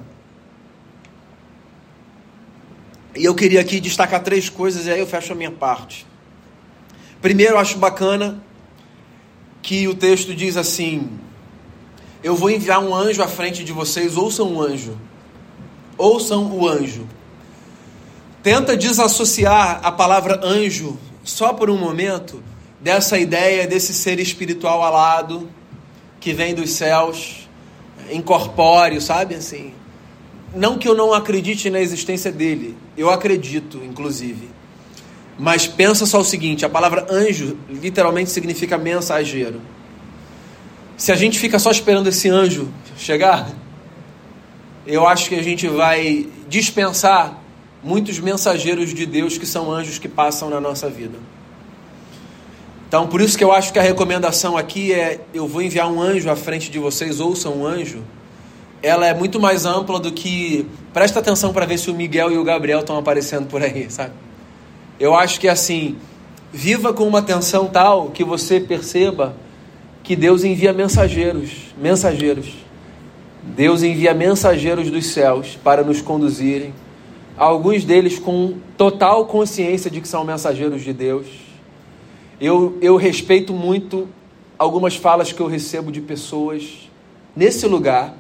A: E eu queria aqui destacar três coisas, e aí eu fecho a minha parte. Primeiro, eu acho bacana que o texto diz assim: eu vou enviar um anjo à frente de vocês, ouçam um anjo. Ouçam o anjo. Tenta desassociar a palavra anjo, só por um momento, dessa ideia desse ser espiritual alado, que vem dos céus, incorpóreo, sabe, assim. Não que eu não acredite na existência dele, eu acredito, inclusive. Mas pensa só o seguinte, a palavra anjo literalmente significa mensageiro. Se a gente fica só esperando esse anjo chegar, eu acho que a gente vai dispensar muitos mensageiros de Deus que são anjos que passam na nossa vida. Então, por isso que eu acho que a recomendação aqui é: eu vou enviar um anjo à frente de vocês, ouçam um anjo. Ela é muito mais ampla do que... Presta atenção para ver se o Miguel e o Gabriel estão aparecendo por aí, sabe? Eu acho que assim, viva com uma atenção tal que você perceba que Deus envia mensageiros, mensageiros. Deus envia mensageiros dos céus para nos conduzirem. Alguns deles com total consciência de que são mensageiros de Deus. Eu, eu respeito muito algumas falas que eu recebo de pessoas nesse lugar.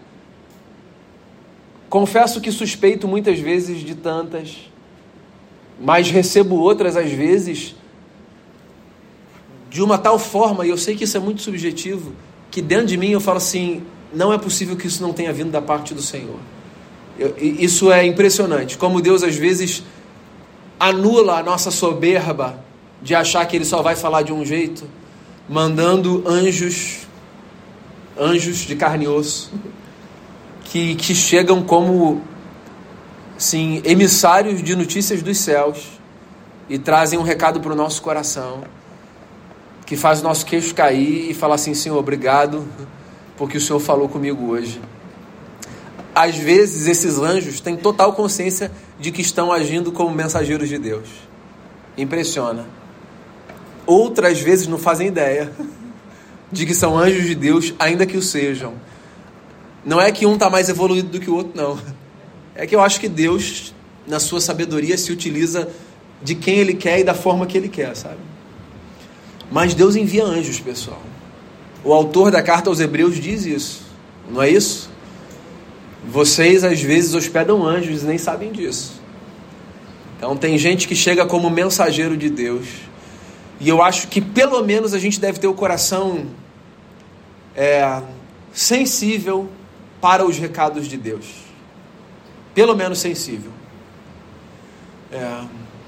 A: Confesso que suspeito muitas vezes de tantas, mas recebo outras às vezes de uma tal forma, e eu sei que isso é muito subjetivo, que dentro de mim eu falo assim: não é possível que isso não tenha vindo da parte do Senhor. Eu, isso é impressionante, como Deus às vezes anula a nossa soberba de achar que Ele só vai falar de um jeito, mandando anjos, anjos de carne e osso, que, que chegam como, sim, emissários de notícias dos céus e trazem um recado para o nosso coração, que faz o nosso queixo cair e falar assim: Senhor, obrigado, porque o Senhor falou comigo hoje. Às vezes esses anjos têm total consciência de que estão agindo como mensageiros de Deus. Impressiona. Outras vezes não fazem ideia de que são anjos de Deus, ainda que o sejam. Não é que um está mais evoluído do que o outro, não. É que eu acho que Deus, na sua sabedoria, se utiliza de quem Ele quer e da forma que Ele quer, sabe? Mas Deus envia anjos, pessoal. O autor da carta aos Hebreus diz isso, não é isso? Vocês às vezes hospedam anjos e nem sabem disso. Então tem gente que chega como mensageiro de Deus. E eu acho que pelo menos a gente deve ter o coração é, sensível para os recados de Deus. Pelo menos sensível. É,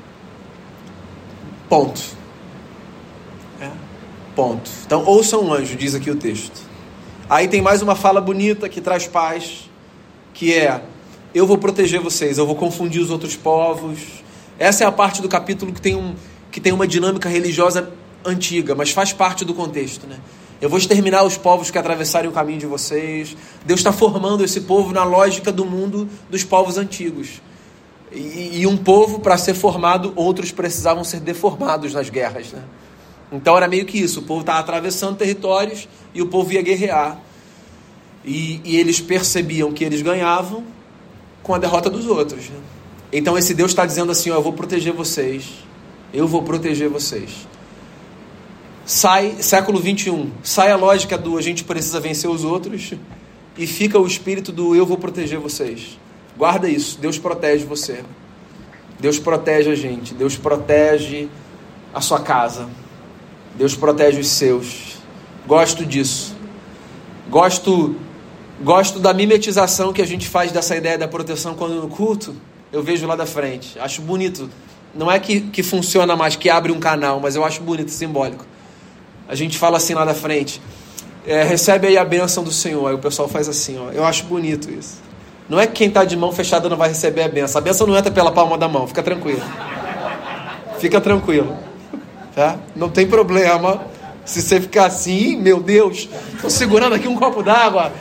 A: ponto. É, ponto. Então ouçam um anjo, diz aqui o texto. Aí tem mais uma fala bonita que traz paz, que é: eu vou proteger vocês, eu vou confundir os outros povos. Essa é a parte do capítulo que tem, um, que tem uma dinâmica religiosa antiga, mas faz parte do contexto, né? Eu vou exterminar os povos que atravessarem o caminho de vocês. Deus está formando esse povo na lógica do mundo dos povos antigos. E, e um povo, para ser formado, outros precisavam ser deformados nas guerras, né? Então era meio que isso, o povo estava atravessando territórios e o povo ia guerrear. E, e eles percebiam que eles ganhavam com a derrota dos outros, né? Então esse Deus está dizendo assim: ó, eu vou proteger vocês, eu vou proteger vocês. Sai, século vinte e um, sai a lógica do a gente precisa vencer os outros e fica o espírito do eu vou proteger vocês. Guarda isso, Deus protege você, Deus protege a gente, Deus protege a sua casa, Deus protege os seus. Gosto disso. Gosto, gosto da mimetização que a gente faz dessa ideia da proteção quando no culto eu vejo lá da frente. Acho bonito. Não é que, que funciona mais, que abre um canal, mas eu acho bonito, simbólico. A gente fala assim lá da frente: é, recebe aí a bênção do Senhor. Aí o pessoal faz assim, ó. Eu acho bonito isso. Não é que quem está de mão fechada não vai receber a bênção. A bênção não entra pela palma da mão. Fica tranquilo. Fica tranquilo. Tá? Não tem problema Se você ficar assim, meu Deus, estou segurando aqui um copo d'água,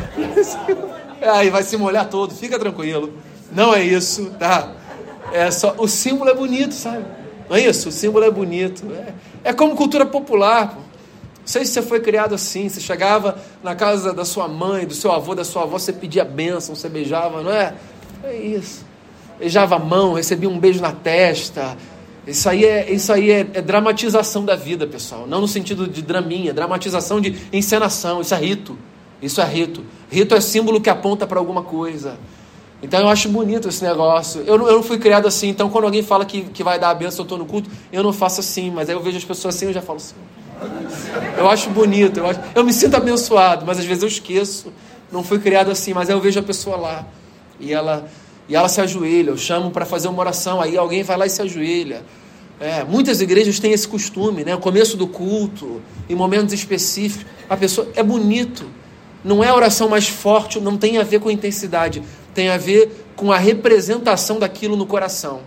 A: aí vai se molhar todo, fica tranquilo. Não é isso, tá? É só, o símbolo é bonito, sabe? Não é isso? O símbolo é bonito. É, é como cultura popular, pô. Não sei se você foi criado assim, você chegava na casa da sua mãe, do seu avô, da sua avó, você pedia bênção, você beijava, não é? É isso. Beijava a mão, recebia um beijo na testa. Isso aí, é, isso aí é, é dramatização da vida, pessoal. Não no sentido de draminha, dramatização de encenação. Isso é rito. Isso é rito. Rito é símbolo que aponta para alguma coisa. Então eu acho bonito esse negócio. Eu não, eu não fui criado assim, então quando alguém fala que, que vai dar a bênção, eu estou no culto, eu não faço assim, mas aí eu vejo as pessoas assim, eu já falo assim. Eu acho bonito, eu, acho, eu me sinto abençoado, mas às vezes eu esqueço. Não fui criado assim, mas aí eu vejo a pessoa lá e ela, e ela se ajoelha, eu chamo para fazer uma oração, aí alguém vai lá e se ajoelha. É, muitas igrejas têm esse costume, né? O começo do culto, em momentos específicos, a pessoa, é bonito. Não é a oração mais forte, não tem a ver com intensidade, tem a ver com a representação daquilo no coração.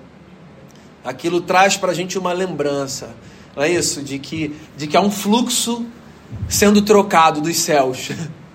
A: Aquilo traz para a gente uma lembrança, não é isso? De que, de que há um fluxo sendo trocado dos céus,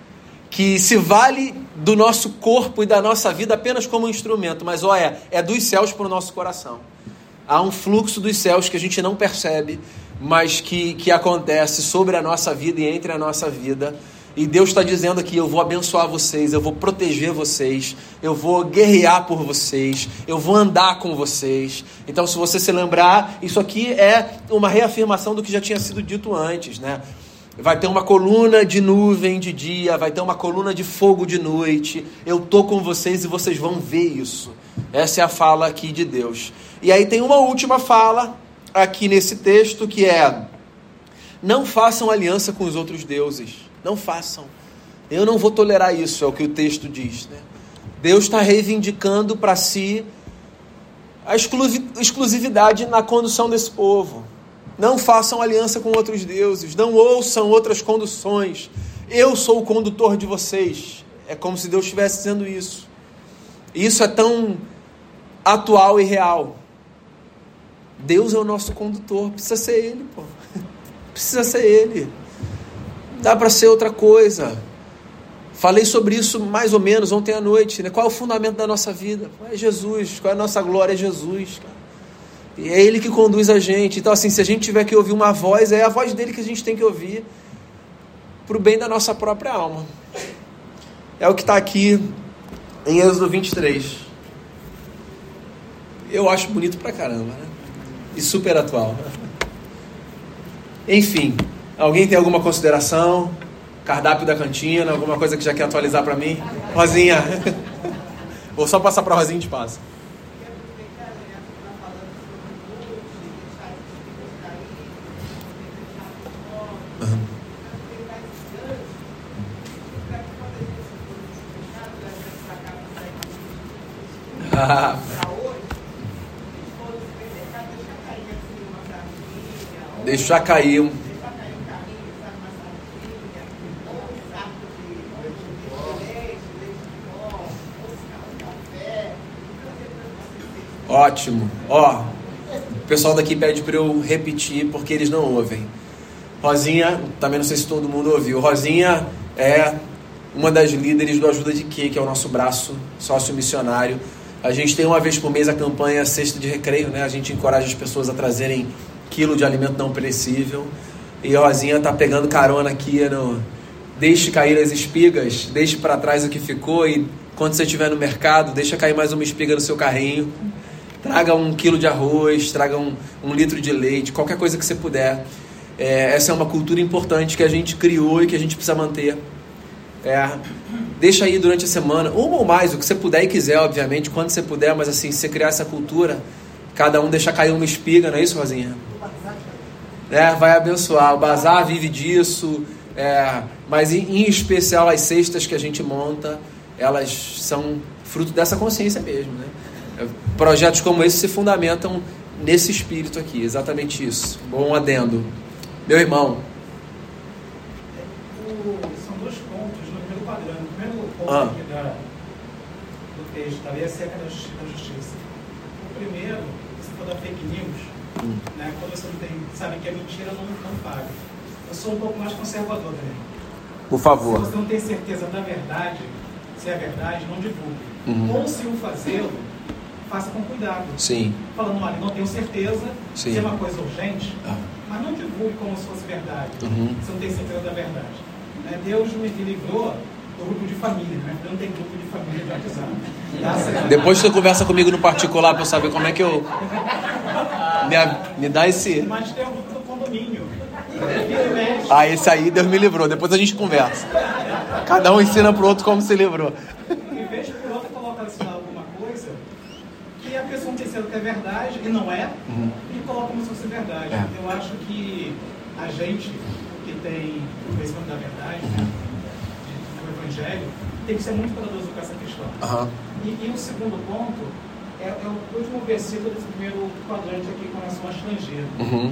A: que se vale do nosso corpo e da nossa vida apenas como um instrumento, mas olha, é dos céus para o nosso coração. Há um fluxo dos céus que a gente não percebe, mas que, que acontece sobre a nossa vida e entre a nossa vida. E Deus está dizendo aqui, eu vou abençoar vocês, eu vou proteger vocês, eu vou guerrear por vocês, eu vou andar com vocês. Então, se você se lembrar, isso aqui é uma reafirmação do que já tinha sido dito antes, né? Vai ter uma coluna de nuvem de dia, vai ter uma coluna de fogo de noite. Eu estou com vocês e vocês vão ver isso. Essa é a fala aqui de Deus. E aí tem uma última fala aqui nesse texto que é: não façam aliança com os outros deuses. Não façam. Eu não vou tolerar isso, é o que o texto diz, né? Deus está reivindicando para si a exclusividade na condução desse povo. Não façam aliança com outros deuses, não ouçam outras conduções. Eu sou o condutor de vocês. É como se Deus estivesse dizendo isso. Isso é tão atual e real. Deus é o nosso condutor, precisa ser Ele, pô. Precisa ser Ele. Dá para ser outra coisa. Falei sobre isso mais ou menos ontem à noite, né? Qual é o fundamento da nossa vida? É Jesus. Qual é a nossa glória? É Jesus, cara. E é Ele que conduz a gente. Então, assim, se a gente tiver que ouvir uma voz, é a voz dele que a gente tem que ouvir para o bem da nossa própria alma. É o que está aqui em Êxodo vinte e três. Eu acho bonito pra caramba, né? E super atual. Enfim, alguém tem alguma consideração? Cardápio da cantina, alguma coisa que já quer atualizar para mim? Rosinha. Vou só passar para a Rosinha de passo. Uhum. Ah. Deixar cair um... Ótimo. Ó, o pessoal daqui pede para eu repetir porque eles não ouvem. Rosinha, também não sei se todo mundo ouviu. Rosinha é uma das líderes do Ajuda de Quê, que é o nosso braço sócio missionário. A gente tem uma vez por mês a campanha Cesta de Recreio, né? A gente encoraja as pessoas a trazerem quilo de alimento não perecível. E a Rosinha tá pegando carona aqui no deixe cair as espigas, deixe para trás o que ficou e quando você estiver no mercado, deixa cair mais uma espiga no seu carrinho. Traga um quilo de arroz, traga um, um litro de leite, qualquer coisa que você puder. É, essa é uma cultura importante que a gente criou e que a gente precisa manter. É, deixa aí durante a semana, uma ou mais, o que você puder e quiser, obviamente, quando você puder, mas assim, se você criar essa cultura, cada um deixa cair uma espiga, não é isso, Rosinha? É, vai abençoar. O bazar vive disso, é, mas em, em especial as cestas que a gente monta, elas são fruto dessa consciência mesmo, né? Projetos como esse se fundamentam nesse espírito aqui, exatamente isso. Bom adendo. Meu irmão.
B: O, são dois pontos no primeiro quadrante. O primeiro ponto
A: ah.
B: aqui da, do texto, da lei é seca da justiça. O primeiro, se for da fake news, hum. né, quando você não tem, sabe que a mentira não, não paga. eu sou um pouco mais conservador também.
A: Por favor.
B: Se você não tem certeza da verdade, se é verdade, não divulgue.
A: Uhum.
B: Ou se o fazê-lo, faça com cuidado.
A: Sim.
B: Falando, olha, não tenho certeza,
A: Sim.
B: se é uma coisa urgente,
A: ah.
B: mas não divulgue como se fosse verdade.
A: Uhum.
B: Se não tem certeza da verdade. Né? Deus me livrou do grupo de família, né? Eu não tenho grupo de família de WhatsApp. Tá?
A: Depois você conversa comigo no particular para eu saber como é que eu... Me, me dá esse...
B: Mas tem o grupo do condomínio.
A: Ah, esse aí Deus me livrou. Depois a gente conversa. Cada um ensina pro outro como se livrou.
B: Em vez de por outro colocar assim, alguma coisa que a pessoa não tem certeza que é verdade e não é, uhum. e coloca como se fosse verdade. É. Eu acho que a gente que tem o conhecimento da verdade, uhum. né, do Evangelho, tem que ser muito cuidadoso com essa questão.
A: Uhum.
B: E, e o segundo ponto é, é o último versículo desse primeiro quadrante aqui com relação ao estrangeiro.
A: Uhum.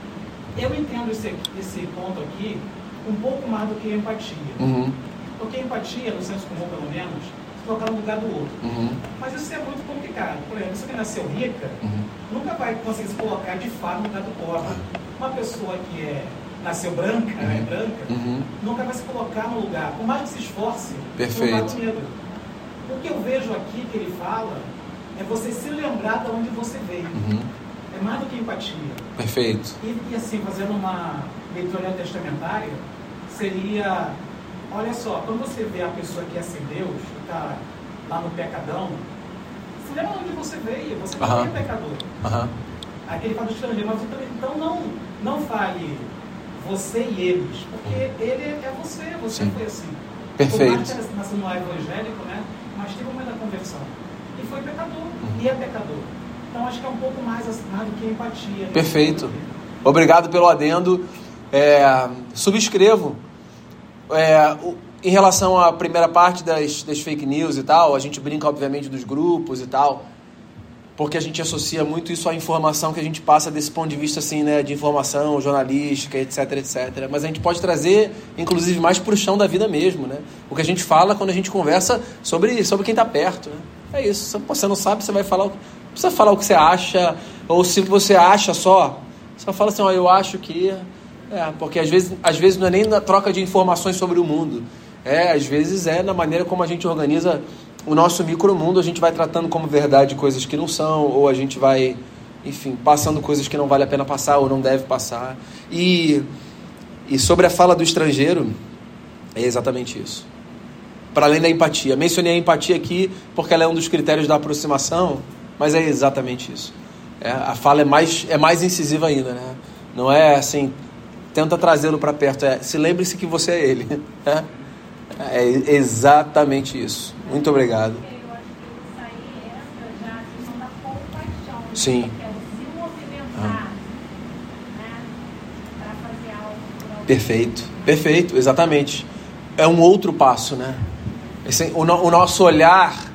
B: Eu entendo esse, esse ponto aqui um pouco mais do que empatia.
A: Uhum.
B: Porque empatia, no senso comum pelo menos, se colocar no lugar do outro. Uhum. Mas isso é muito complicado. Por exemplo, você que nasceu rica, uhum. nunca vai conseguir se colocar de fato no lugar do pobre. Uhum. Uma pessoa que é, nasceu branca, uhum. é branca, uhum. nunca vai se colocar no lugar, por mais que se esforce,
A: perfeito.
B: No lugar do negro. O que eu vejo aqui que ele fala é você se lembrar de onde você veio. Uhum. É mais do que empatia.
A: Perfeito.
B: E, e assim, fazendo uma leitura testamentária, seria, olha só, quando você vê a pessoa que é sem Deus, que está lá no pecadão, se lembra onde você veio, você não uh-huh. é pecador. Uh-huh. Aqui ele fala do estrangeiro, mas então não, não fale você e eles, porque uh-huh. ele é você, você Sim. foi assim.
A: Perfeito.
B: Por mais que nasceu no lar evangélico, né, mas teve um momento da conversão. E foi pecador, uh-huh. e é pecador. Então acho que é um pouco mais, mais do que empatia.
A: Perfeito. Obrigado pelo adendo. É, subscrevo. É, o, em relação à primeira parte das, das fake news e tal, a gente brinca obviamente dos grupos e tal, porque a gente associa muito isso à informação que a gente passa desse ponto de vista assim, né, de informação jornalística, etc, etc. Mas a gente pode trazer, inclusive, mais pro chão da vida mesmo, né? O que a gente fala quando a gente conversa sobre, sobre quem está perto, né? É isso. Se você não sabe, você vai falar... Não precisa falar o que você acha, ou se você acha só, só fala assim, ó, eu acho que... É, porque às vezes, às vezes não é nem na troca de informações sobre o mundo, é, às vezes é na maneira como a gente organiza o nosso micromundo, a gente vai tratando como verdade coisas que não são, ou a gente vai, enfim, passando coisas que não vale a pena passar ou não deve passar. E, e sobre a fala do estrangeiro, é exatamente isso. Para além da empatia. Mencionei a empatia aqui porque ela é um dos critérios da aproximação, mas é exatamente isso. É, a fala é mais, é mais incisiva ainda, né? Não é assim, tenta trazê-lo para perto. É, se lembre-se que você é ele. É, é exatamente isso. Muito obrigado.
C: Eu acho que isso aí entra já a questão da compaixão.
A: Sim.
C: Que é o se movimentar, ah. né? Para fazer algo por alguém.
A: Perfeito. Perfeito, exatamente. É um outro passo, né? Esse, o, no, o nosso olhar...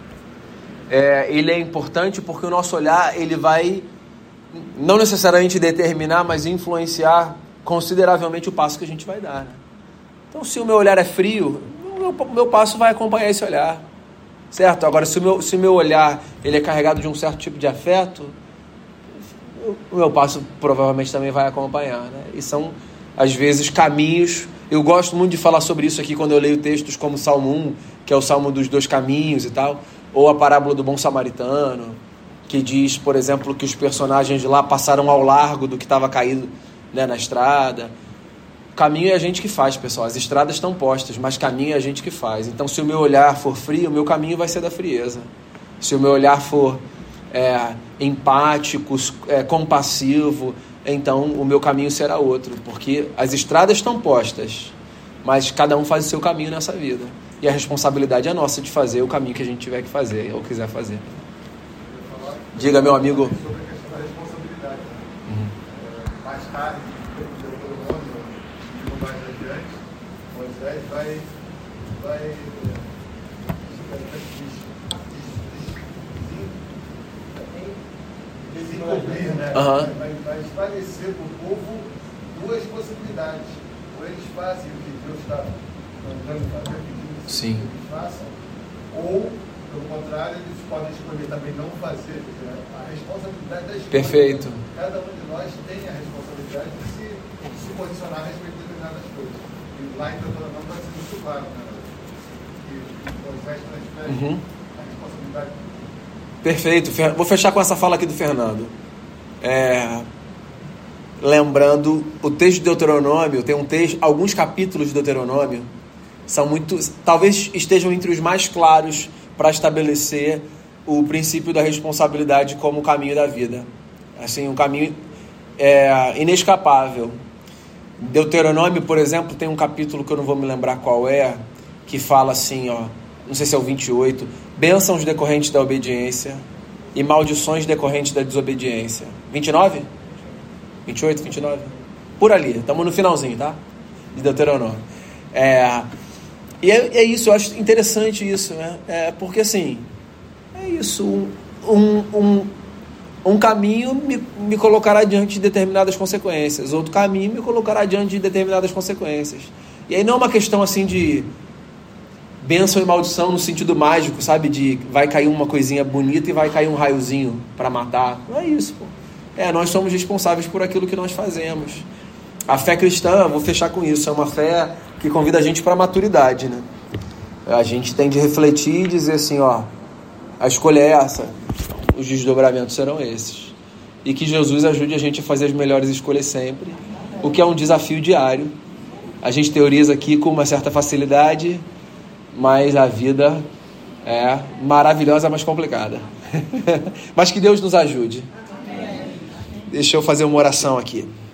A: É, ele é importante porque o nosso olhar ele vai não necessariamente determinar, mas influenciar consideravelmente o passo que a gente vai dar, né? Então, se o meu olhar é frio, o meu, o meu passo vai acompanhar esse olhar, certo? Agora, se o meu, se o meu olhar ele é carregado de um certo tipo de afeto, o meu passo provavelmente também vai acompanhar, né? E são, às vezes, caminhos. Eu gosto muito de falar sobre isso aqui quando eu leio textos como Salmo um, que é o Salmo dos dois caminhos e tal, ou a parábola do bom samaritano, que diz, por exemplo, que os personagens de lá passaram ao largo do que estava caído, né, na estrada. Caminho é a gente que faz, pessoal. As estradas estão postas, mas caminho é a gente que faz. Então, se o meu olhar for frio, o meu caminho vai ser da frieza. Se o meu olhar for é, empático, é, compassivo, então o meu caminho será outro. Porque as estradas estão postas, mas cada um faz o seu caminho nessa vida. E a responsabilidade é nossa de fazer o caminho que a gente tiver que fazer ou quiser fazer. Diga, meu amigo.
D: Sobre a questão da responsabilidade. Uhum. É, mais tarde, um pouco mais adiante, Moisés vai, vai desenvolver, né?
A: Uhum.
D: vai, vai esclarecer para o povo duas possibilidades. Ou eles fazem o que Deus está mandando fazer, pedindo que eles façam, ou Pelo contrário, eles podem escolher também não fazer. A responsabilidade da escolha.
A: Perfeito.
D: Cada um de nós tem a responsabilidade de se, se posicionar a respeito de determinadas coisas. E lá em Deuteronômio vai ser muito claro, né? Que Moisés transfere uhum. a responsabilidade.
A: Perfeito. Vou fechar com essa fala aqui do Fernando. É... Lembrando, o texto de Deuteronômio, tem um texto, alguns capítulos de Deuteronômio são muito, talvez estejam entre os mais claros para estabelecer o princípio da responsabilidade como o caminho da vida. Assim, um caminho é, inescapável. Deuteronômio, por exemplo, tem um capítulo que eu não vou me lembrar qual é, que fala assim, ó, não sei se é o vinte e oito, bênçãos decorrentes da obediência e maldições decorrentes da desobediência. vinte e nove? vinte e oito, vinte e nove? Por ali, estamos no finalzinho, tá? De Deuteronômio. É, e é, é isso, eu acho interessante isso, né? É, porque assim, é isso, um, um, um, um caminho me, me colocará diante de determinadas consequências, outro caminho me colocará diante de determinadas consequências. E aí não é uma questão assim de bênção e maldição no sentido mágico, sabe? De vai cair uma coisinha bonita e vai cair um raiozinho para matar. Não é isso, pô. É, nós somos responsáveis por aquilo que nós fazemos. A fé cristã, vou fechar com isso, é uma fé que convida a gente para a maturidade, né? A gente tem de refletir e dizer assim, ó, a escolha é essa, os desdobramentos serão esses. E que Jesus ajude a gente a fazer as melhores escolhas sempre, o que é um desafio diário. A gente teoriza aqui com uma certa facilidade, mas a vida é maravilhosa, mas complicada. Mas que Deus nos ajude. Deixa eu fazer uma oração aqui.